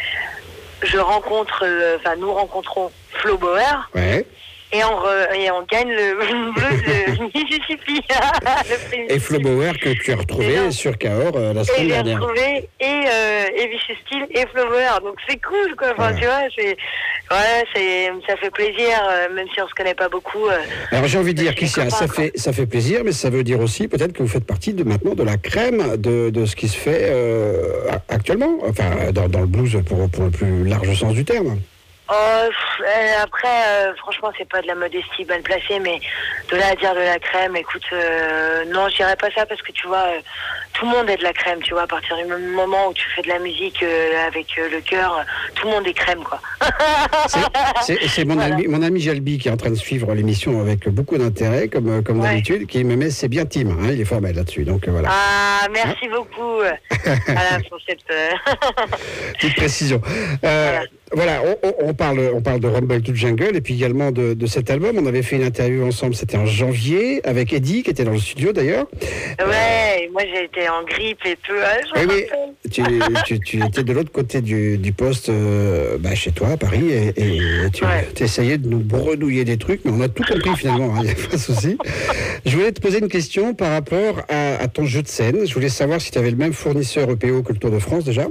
je rencontre, euh, enfin nous rencontrons Flo Bauer Ouais. et on, re- et on gagne le blues de Mississippi. Le prix Et Flo Mississippi. Bauer que tu as retrouvé Et non. sur Cahors euh, la Et semaine j'ai dernière. retrouvé et, euh, et Vicious Steel et Flo Bauer, donc c'est cool quoi. Enfin, Ouais. tu vois, c'est, ouais, c'est, ça fait plaisir, euh, même si on se connaît pas beaucoup. euh, Alors j'ai envie de dire Je suis qu'ici, ça copain, quoi. fait, ça fait plaisir, mais ça veut dire aussi peut-être que vous faites partie de maintenant de la crème de, de ce qui se fait euh, actuellement, enfin dans, dans le blues pour, pour le plus large sens du terme. Oh, pff, euh, après, euh, franchement, c'est pas de la modestie mal placée, mais de là à dire de la crème, écoute, euh, non, je dirais pas ça parce que tu vois, euh, tout le monde est de la crème, tu vois. À partir du même moment où tu fais de la musique euh, avec euh, le cœur, euh, tout le monde est crème, quoi. C'est- C'est c'est mon, Voilà. ami, mon ami Jalbi qui est en train de suivre l'émission avec beaucoup d'intérêt, comme, euh, comme Ouais. d'habitude, qui me met c'est bien Tim, hein, il est formel là-dessus. Donc euh, voilà, Ah, merci beaucoup euh, voilà, pour cette... euh, petite précision. Euh, voilà, on, on- on parle, on parle de Rumble to Jungle et puis également de, de cet album. On avait fait une interview ensemble, c'était en janvier, avec Eddie qui était dans le studio d'ailleurs. Ouais, et moi j'ai été en grippe et tout. Ah, je Oui, me oui, rappelle. tu, tu, tu étais de l'autre côté du, du poste, euh, bah, chez toi à Paris, et, et tu Ouais. essayais de nous bredouiller des trucs, mais on a tout compris finalement, il n'y a pas de souci. Je voulais te poser une question par rapport à, à ton jeu de scène. Je voulais savoir si tu avais le même fournisseur E P O que le Tour de France déjà.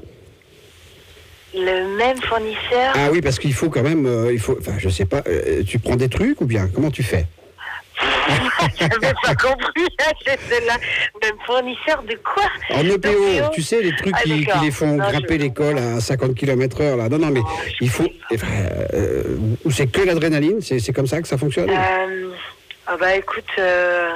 Le même fournisseur. Ah oui, parce qu'il faut quand même, euh, il faut, enfin je sais pas, euh, tu prends des trucs ou bien comment tu fais? J'avais pas compris. C'était là. Même fournisseur de quoi? En E P O, E P O? tu sais, les trucs Ah, qui, qui d'accord. les font Non, grimper je- l'école à cinquante kilomètres heure, là. Non, non, mais Non, je il faut. connais pas. enfin, euh, ou c'est que l'adrénaline, c'est c'est comme ça que ça fonctionne? Euh, ah bah écoute, euh,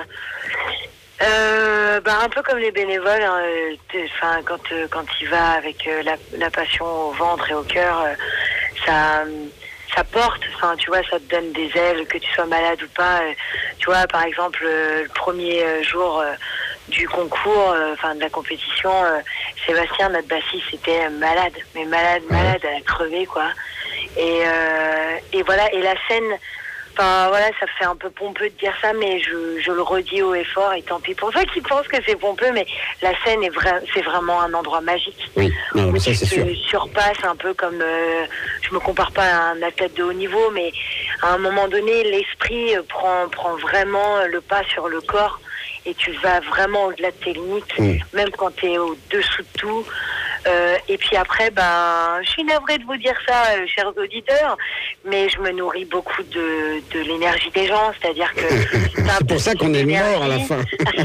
euh, bah un peu comme les bénévoles, hein, euh, t'es- enfin quand euh, quand il va avec euh, la, la passion au ventre et au cœur, euh, ça ça porte. Enfin tu vois, ça te donne des ailes, que tu sois malade ou pas. euh, tu vois, par exemple euh, le premier euh, jour euh, du concours, euh, enfin de la compétition, euh, Sébastien, notre bassiste, était euh, malade, mais malade, malade, elle a crevé quoi. Et euh, et voilà, et la scène. Enfin voilà, ça fait un peu pompeux de dire ça, mais je, je le redis haut et fort, et tant pis pour ceux qui pensent que c'est pompeux, mais la scène est vra- c'est vraiment un endroit magique. Oui, non, mais ça Tu c'est sûr. te surpasses un peu comme, euh, je me compare pas à un athlète de haut niveau, mais à un moment donné, l'esprit euh, prend, prend vraiment le pas sur le corps, et tu vas vraiment au-delà de tes limites, Mm. même quand tu es au-dessous de tout. Euh, et puis après, ben, je suis navrée de vous dire ça, euh, chers auditeurs, mais je me nourris beaucoup de, de l'énergie des gens, c'est-à-dire que... C'est pour ça qu'on est mort à la fin.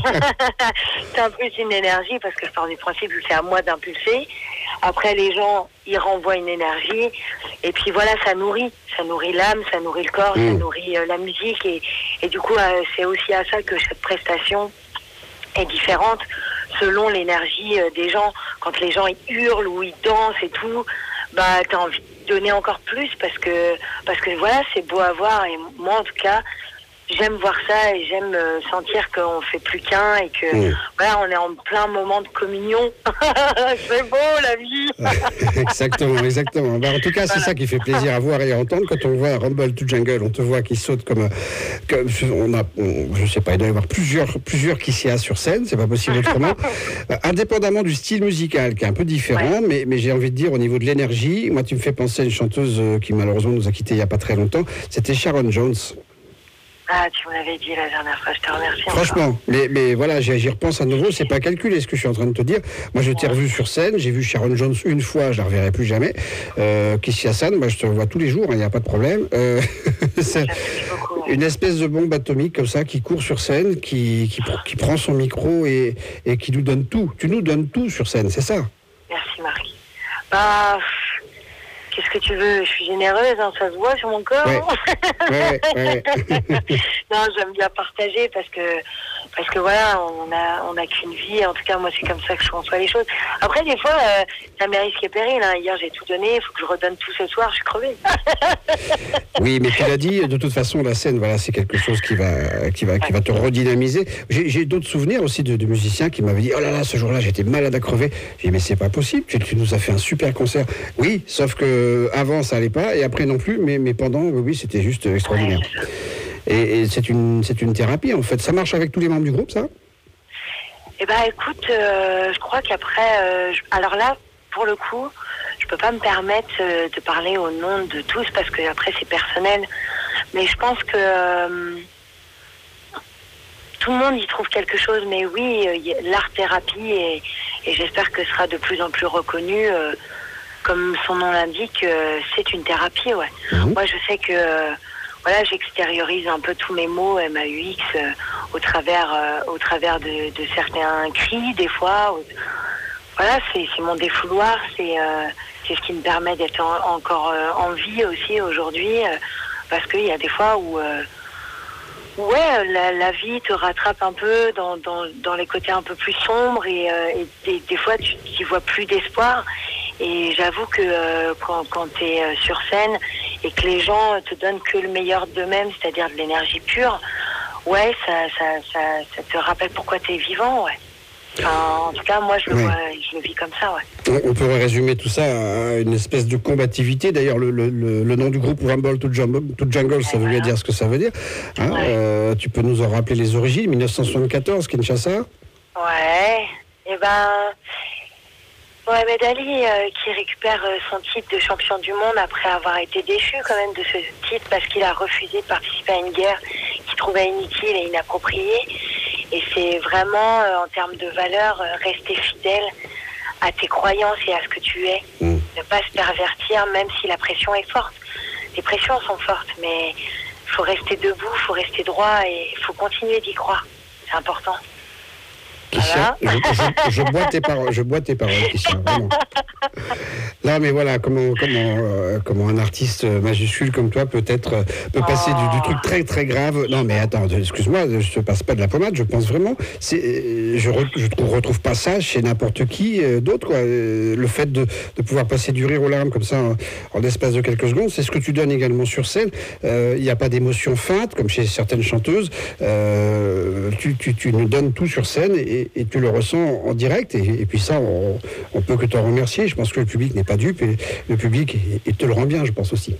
C'est un peu une énergie, parce que je pars du principe que c'est à moi d'impulser. Après, les gens, ils renvoient une énergie, et puis voilà, ça nourrit. Ça nourrit l'âme, ça nourrit le corps, ça Mm. nourrit euh, la musique, et, et du coup, euh, c'est aussi à ça que cette prestation est différente selon l'énergie euh, des gens. Quand les gens ils hurlent ou ils dansent et tout, bah t'as envie de donner encore plus, parce que parce que voilà, c'est beau à voir, et moi en tout cas j'aime voir ça, et j'aime euh, sentir qu'on fait plus qu'un, et que Mm. voilà, on est en plein moment de communion. C'est beau la vie. Exactement, exactement. Bah, en tout cas, c'est ça qui fait plaisir à voir et à entendre. Quand on voit Rumble to Jungle, on te voit qui saute comme, comme on a, on- je sais pas, il doit y avoir plusieurs, plusieurs qui s'y a sur scène, c'est pas possible autrement. Euh, indépendamment du style musical, qui est un peu différent, mais, mais j'ai envie de dire au niveau de l'énergie, moi tu me fais penser à une chanteuse euh, qui malheureusement nous a quittés il y a pas très longtemps, c'était Sharon Jones. Ah, tu me l'avais dit la dernière fois, je te remercie. encore. Franchement, mais, mais voilà, j'y j'y repense à nouveau, c'est pas calculé ce que je suis en train de te dire. Moi, je t'ai revu sur scène, j'ai vu Sharon Jones une fois, je la reverrai plus jamais. Euh, Kissi Hassan, moi, je te vois tous les jours, il n'y a pas de problème. Euh, c'est J'apprécie beaucoup. ouais. une espèce de bombe atomique comme ça qui court sur scène, qui, qui, pr- qui prend son micro et, et qui nous donne tout. Tu nous donnes tout sur scène, c'est ça? Merci Marc. Bah, pff, qu'est-ce que tu veux? Je suis généreuse, hein, ça se voit sur mon corps. Ouais. Ouais, ouais, ouais. Non, j'aime bien partager, parce que parce que voilà, on a on a qu'une vie. En tout cas, moi, c'est comme ça que je conçois les choses. Après, des fois, euh, ça m'est risque et péril. Hein. Hier, j'ai tout donné. Il faut que je redonne tout ce soir. Je suis crevée. Oui, mais tu l'as dit, de toute façon, la scène, voilà, c'est quelque chose qui va, qui va, qui va te redynamiser. J'ai j'ai d'autres souvenirs aussi de, de musiciens qui m'avaient dit, oh là là, ce jour-là, j'étais malade à crever. J'ai dit, mais c'est pas possible, tu, tu nous as fait un super concert. Oui, sauf que avant, ça allait pas, et après non plus, mais, mais pendant, oui, oui, c'était juste extraordinaire. Ouais, c'est ça. Et, et c'est une, c'est une thérapie, en fait. Ça marche avec tous les membres du groupe, ça? Eh ben, écoute, euh, je crois qu'après, euh, je- alors là, pour le coup, je peux pas me permettre euh, de parler au nom de tous, parce que après c'est personnel. Mais je pense que euh, tout le monde y trouve quelque chose. Mais oui, euh, y a l'art-thérapie, et, et j'espère que ce sera de plus en plus reconnu. euh, comme son nom l'indique, euh, c'est une thérapie, ouais. Mhm. Moi, je sais que euh, voilà, j'extériorise un peu tous mes mots M A U X euh, au travers, euh, au travers de, de certains cris, des fois. Au- Voilà, c'est c'est mon défouloir, c'est euh, c'est ce qui me permet d'être en- encore euh, en vie aussi aujourd'hui, euh, parce qu'il y a des fois où, euh, Ouais, la, la vie te rattrape un peu dans, dans, dans les côtés un peu plus sombres et, euh, et des, des fois tu n'y vois plus d'espoir. Et j'avoue que euh, quand, quand tu es euh, sur scène et que les gens te donnent que le meilleur d'eux-mêmes, c'est-à-dire de l'énergie pure, ouais, ça, ça, ça, ça te rappelle pourquoi tu es vivant, ouais. Enfin, en tout cas, moi, je le, Ouais. vois, je le vis comme ça, ouais. On on pourrait résumer tout ça à une espèce de combativité. D'ailleurs, le, le, le, le nom du groupe Rumble to Jungle, to Jungle ça veut bien dire ce que ça veut dire. Hein, Ouais. euh, tu peux nous en rappeler les origines, dix-neuf cent soixante-quatorze, Kinshasa. Ouais, et ben, Mohamed Ali euh, qui récupère euh, son titre de champion du monde après avoir été déchu quand même de ce titre parce qu'il a refusé de participer à une guerre qu'il trouvait inutile et inappropriée. Et c'est vraiment, euh, en termes de valeur, euh, rester fidèle à tes croyances et à ce que tu es. Mm. Ne pas se pervertir même si la pression est forte. Les pressions sont fortes, mais il faut rester debout, il faut rester droit et il faut continuer d'y croire. C'est important. Kissia, Voilà. je, je, je bois tes paroles, je bois tes paroles, Kissia, vraiment. Là, mais voilà, comment, comment, euh, comment un artiste majuscule comme toi peut être, euh, peut passer du, du truc très très grave. Non, mais attends, excuse-moi, je te passe pas de la pommade. Je pense vraiment, c'est, euh, je, re, je trouve, retrouve pas ça chez n'importe qui euh, d'autre, quoi. Euh, le fait de, de pouvoir passer du rire aux larmes comme ça en, en l'espace de quelques secondes, c'est ce que tu donnes également sur scène. Il euh, n'y a pas d'émotion feinte comme chez certaines chanteuses. Euh, tu, tu, tu nous donnes tout sur scène et, et tu le ressens en direct. Et, et puis ça, on, on peut que t'en remercier. Je pense que le public n'est pas dupe et le public il, il te le rend bien, je pense aussi.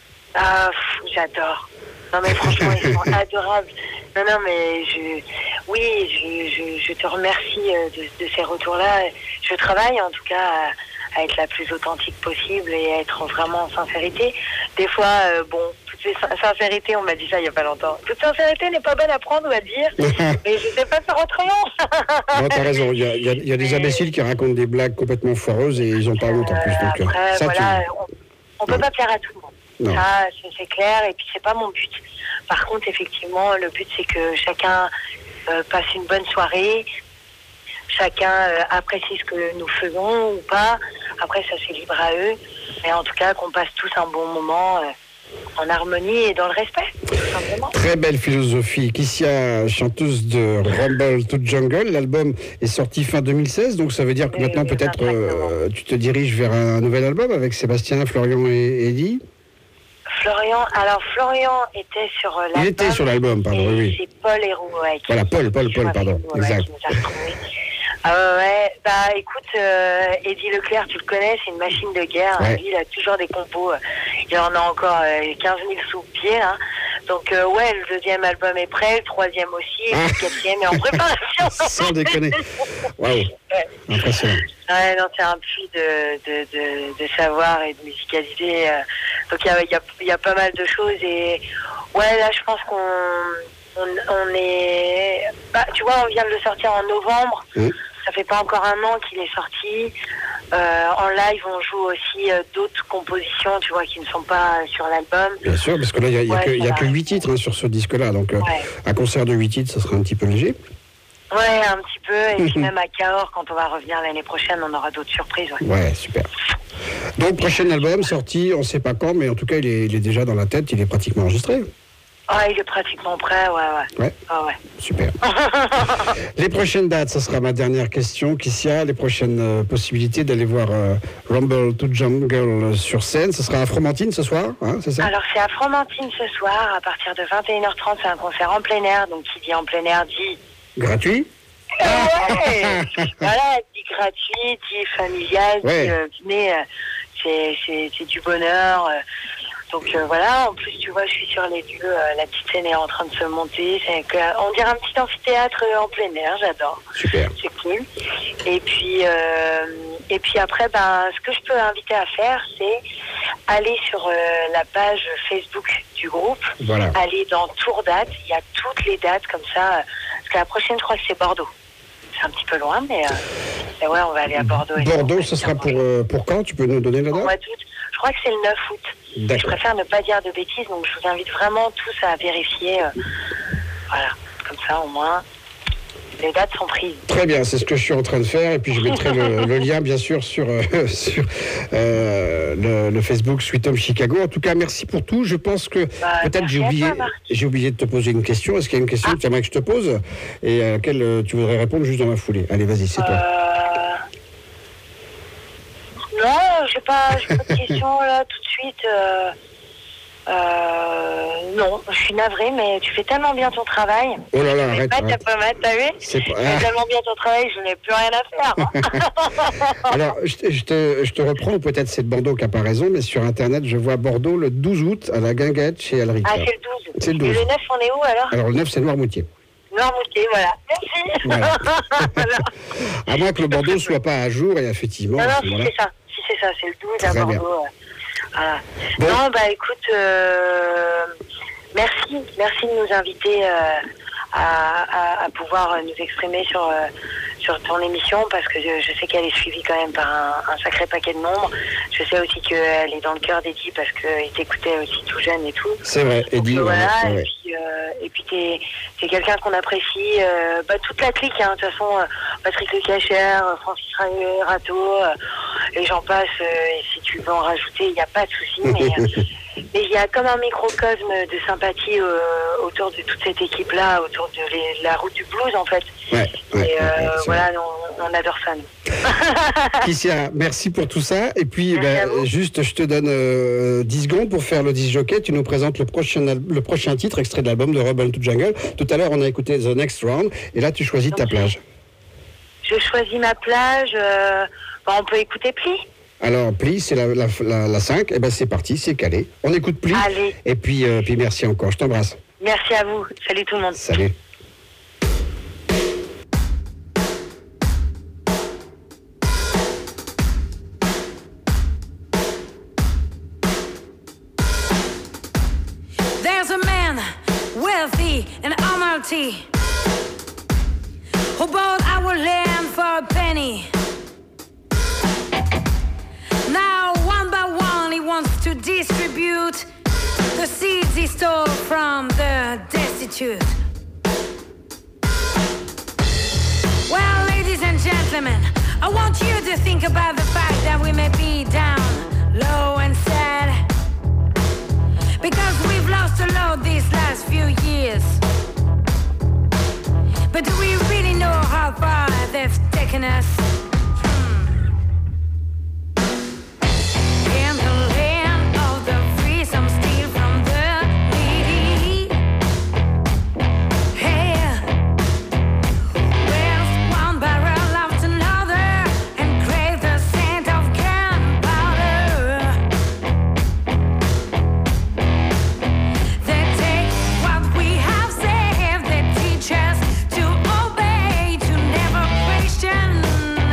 Ah, pff, j'adore. Non mais franchement, ils sont adorables. Non, non, mais je, oui, je, je, je te remercie euh, de, de ces retours-là. Je travaille en tout cas à, à être la plus authentique possible et à être vraiment en sincérité. Des fois, euh, bon, toute sin- sincérité, on m'a dit ça il n'y a pas longtemps. Toute sincérité n'est pas bonne à prendre ou à dire, mais je sais pas faire autrement. Non, t'as raison. Il y a, il y a- il y a des Mais- imbéciles qui racontent des blagues complètement foireuses et ils en parlent en plus. Donc, euh, Après, ça, voilà, tu... on, on peut pas plaire à tout le monde. Non. Ça, c'est, c'est clair, et puis c'est pas mon but. Par contre, effectivement, le but, c'est que chacun euh, passe une bonne soirée, chacun euh, apprécie ce que nous faisons ou pas. Après, ça, c'est libre à eux. Mais en tout cas, qu'on passe tous un bon moment euh, en harmonie et dans le respect, tout simplement. Très belle philosophie. Kissia, chanteuse de Rumble to Jungle. L'album est sorti fin deux mille seize, donc ça veut dire que Oui, maintenant oui, peut-être vingt-cinq euh, tu te diriges vers un nouvel album avec Sébastien, Florian et Eddie. Florian, alors Florian était sur euh, l'album. Il était sur l'album, pardon, et oui, oui. C'est Paul Héroux, ouais, qui- Voilà, Paul, Paul, qui Paul, m'a pardon, fait, ouais, exact. qui nous a retrouvés. Ah ouais, ouais, bah écoute, euh, Eddie Leclerc, tu le connais, c'est une machine de guerre. Ouais. Lui, il a toujours des compos. euh, Il en a encore euh, quinze mille sous le pied. Hein. Donc euh, ouais, le deuxième album est prêt, le troisième aussi, et le quatrième est en préparation. Sans déconner. Waouh, Ouais. impressionnant. Ouais, non, c'est un puits de, de, de, de savoir et de musicalité. euh. Donc il y a, il y, a, il y a pas mal de choses. Et ouais, là, je pense qu'on on, on est... Bah, tu vois, on vient de le sortir en novembre. Mmh. Ça fait pas encore un an qu'il est sorti. Euh, en live, on joue aussi euh, d'autres compositions, tu vois, qui ne sont pas euh, sur l'album. Bien sûr, parce que là, il n'y a, il y a Ouais, que- il y a ça que va. huit titres hein, sur ce disque-là. Donc, euh, Ouais. un concert de huit titres, ça sera un petit peu léger. Ouais, un petit peu. Et puis même à Cahors, quand on va revenir l'année prochaine, on aura d'autres surprises. Ouais. Ouais, super. Donc, prochain album sorti, on ne sait pas quand, mais en tout cas, il est, il est déjà dans la tête, il est pratiquement enregistré. Ah, il est pratiquement prêt, ouais, ouais. Ouais. Ah ouais. Super. Les prochaines dates, ça sera ma dernière question. Kissia, les prochaines euh, possibilités d'aller voir euh, Rumble to Jungle sur scène, ce sera à Fromentine ce soir, hein, c'est ça? Alors, c'est à Fromentine ce soir, à partir de vingt et une heures trente, c'est un concert en plein air. Donc, qui dit en plein air dit... Gratuit? Ouais. Voilà, dit gratuit, dit familial, Ouais. dit euh, dîner, euh, c'est, c'est, c'est du bonheur. euh. Donc euh, voilà, en plus tu vois, je suis sur les lieux, euh, la petite scène est en train de se monter. C'est que, on dirait un petit amphithéâtre euh, en plein air, j'adore. Super. C'est cool. Et puis, euh, et puis après, ben, ce que je peux inviter à faire, c'est aller sur euh, la page Facebook du groupe, Voilà. aller dans Tour Date. Il y a toutes les dates comme ça. euh, Parce que la prochaine, je crois que c'est Bordeaux. C'est un petit peu loin, mais, euh, mais ouais, on va aller à Bordeaux. et on Bordeaux, va ce bien sera pour, manger. euh, pour quand? Tu peux nous donner la Au date? mois d'août. Je crois que c'est le neuf août. Je D'accord. préfère ne pas dire de bêtises, donc je vous invite vraiment tous à vérifier. euh, voilà, comme ça au moins. les dates sont prises. Très bien, c'est ce que je suis en train de faire. Et puis je mettrai le, le lien, bien sûr, sur, euh, sur euh, le, le Facebook Sweet Home Chicago. En tout cas, merci pour tout. Je pense que Bah, peut-être merci j'ai à oublié, toi, Marc. j'ai oublié de te poser une question. Est-ce qu'il y a une question que tu aimerais que je te pose et à laquelle euh, tu voudrais répondre juste dans la foulée? Allez, vas-y, c'est toi. Euh... Non, j'ai pas, j'ai pas de questions là tout de suite. Euh... Euh... Non, je suis navrée, mais tu fais tellement bien ton travail. Oh là là, Mais arrête, pas, t'as arrête. pas mal, t'as vu? C'est pas- Tu fais tellement bien ton travail, je n'ai plus rien à faire. Alors, je, te- je te, je te reprends, ou peut-être c'est de Bordeaux qui n'a pas raison, mais sur Internet, je vois Bordeaux le douze août à la Guinguette chez Alrica. Ah, c'est le douze. C'est le douze. Et le neuf, on est où alors? Alors, le neuf, c'est Noirmoutier. Noirmoutier, voilà. Merci. Voilà. Voilà. À moins que le Bordeaux ne soit pas à jour, et effectivement, Non, à non, ce si moment-là- c'est ça. Si c'est ça, c'est le douze à Très bien. Bordeaux. ouais. Voilà. Bon. Non, bah écoute, euh, merci. Merci de nous inviter euh, à, à, à pouvoir nous exprimer sur, euh, sur ton émission, parce que je, je sais qu'elle est suivie quand même par un, un sacré paquet de monde. Je sais aussi qu'elle est dans le cœur d'Eddie, parce qu'il t'écoutait aussi tout jeune et tout. C'est vrai, Eddie. Donc, ouais, voilà, ouais, et ouais. puis, euh, et puis t'es, t'es quelqu'un qu'on apprécie, euh, bah, toute la clique, hein, de toute façon, euh, Patrick Le Cachère, euh, Francis Ra- Rateau, euh, et j'en passe, euh, et si tu veux en rajouter, il n'y a pas de souci, mais euh, mais il y a comme un microcosme de sympathie euh, autour de toute cette équipe-là, autour de, les- de la route du blues, en fait. Ouais, ouais, et ouais, euh, ouais, c'est voilà, on, on adore ça, nous. Kissia, merci pour tout ça. Et puis, Merci à ben, vous. juste, je te donne euh, dix secondes pour faire le disc jockey. Tu nous présentes le prochain, al- le prochain titre, extrait de l'album de Rebel to Jungle. Tout à l'heure, on a écouté The Next Round. Et là, tu choisis ta Ok. plage. Je choisis ma plage, euh, bah, on peut écouter Pli. Alors, Pli, c'est la, la, la, la cinq. Et ben, c'est parti, c'est calé. On écoute Pli. Allez. Et puis, euh, puis merci encore. Je t'embrasse. Merci à vous. Salut tout le monde. Salut. There's a man, wealthy and almighty, who bought our land for a penny. Now, one by one, he wants to distribute the seeds he stole from the destitute. Well, ladies and gentlemen, I want you to think about the fact that we may be down low and sad, because we've lost a lot these last few years. But do we really know how far they've taken us? Hmm. In the land of the free, some steal from the needy. Hey, where's one barrel after another, and crave the scent of gunpowder? They take what we have saved, they teach us to obey, to never question.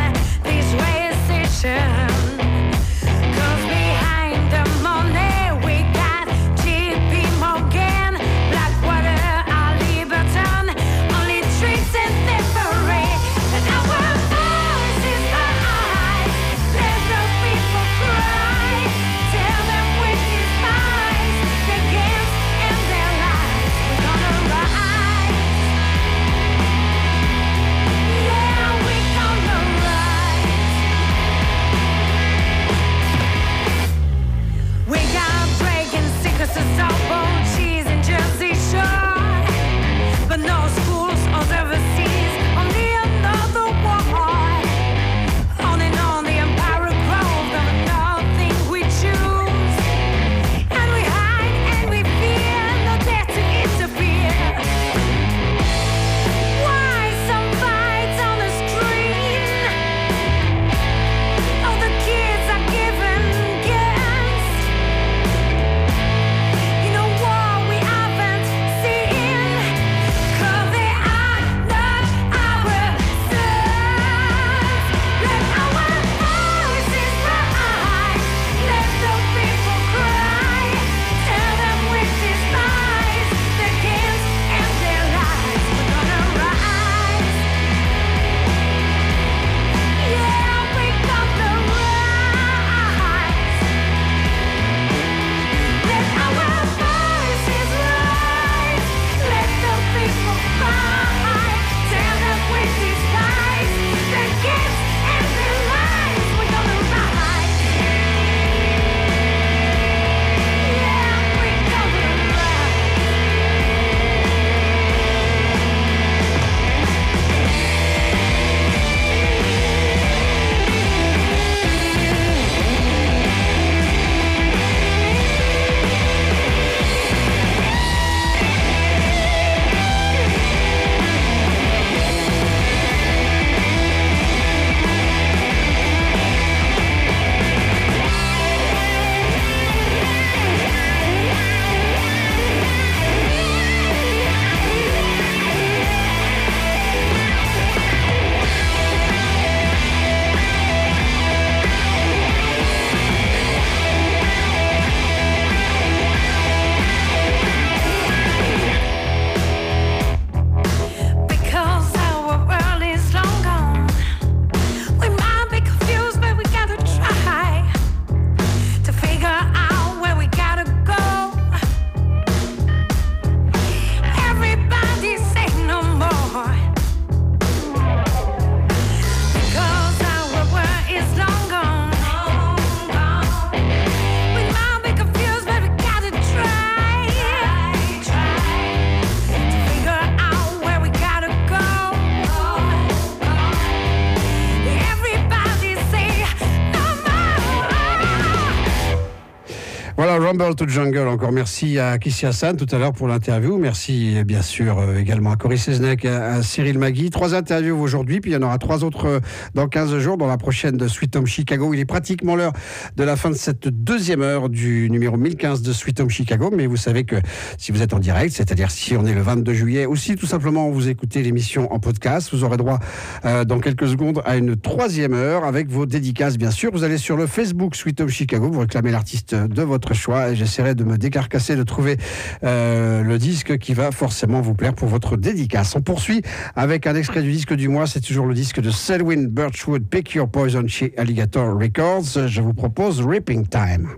Voilà, Rumble to Jungle. Encore merci à Kissy Hassan tout à l'heure pour l'interview. Merci bien sûr euh, également à Cory Cesnek, à, à Cyril Magui. Trois interviews aujourd'hui, puis il y en aura trois autres euh, dans quinze jours, dans la prochaine de Sweet Home Chicago. Il est pratiquement l'heure de la fin de cette deuxième heure du numéro mille quinze de Sweet Home Chicago. Mais vous savez que si vous êtes en direct, c'est-à-dire si on est le vingt-deux juillet, ou si tout simplement vous écoutez l'émission en podcast, vous aurez droit euh, dans quelques secondes à une troisième heure avec vos dédicaces, bien sûr. Vous allez sur le Facebook Sweet Home Chicago, vous réclamez l'artiste de votre choix et j'essaierai de me décarcasser, de trouver euh, le disque qui va forcément vous plaire pour votre dédicace. On poursuit avec un extrait du disque du mois, c'est toujours le disque de Selwyn Birchwood, Pick Your Poison chez Alligator Records. Je vous propose Ripping Time.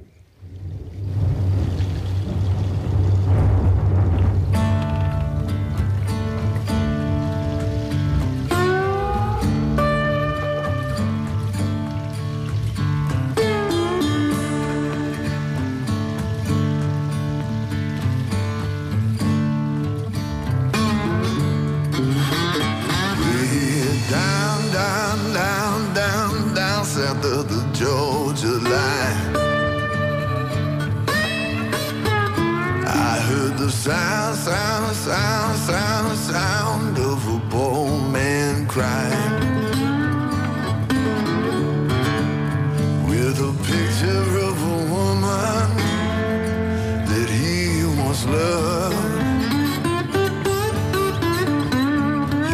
South of the Georgia line, I heard the sound, sound, sound, sound, sound of a poor man crying.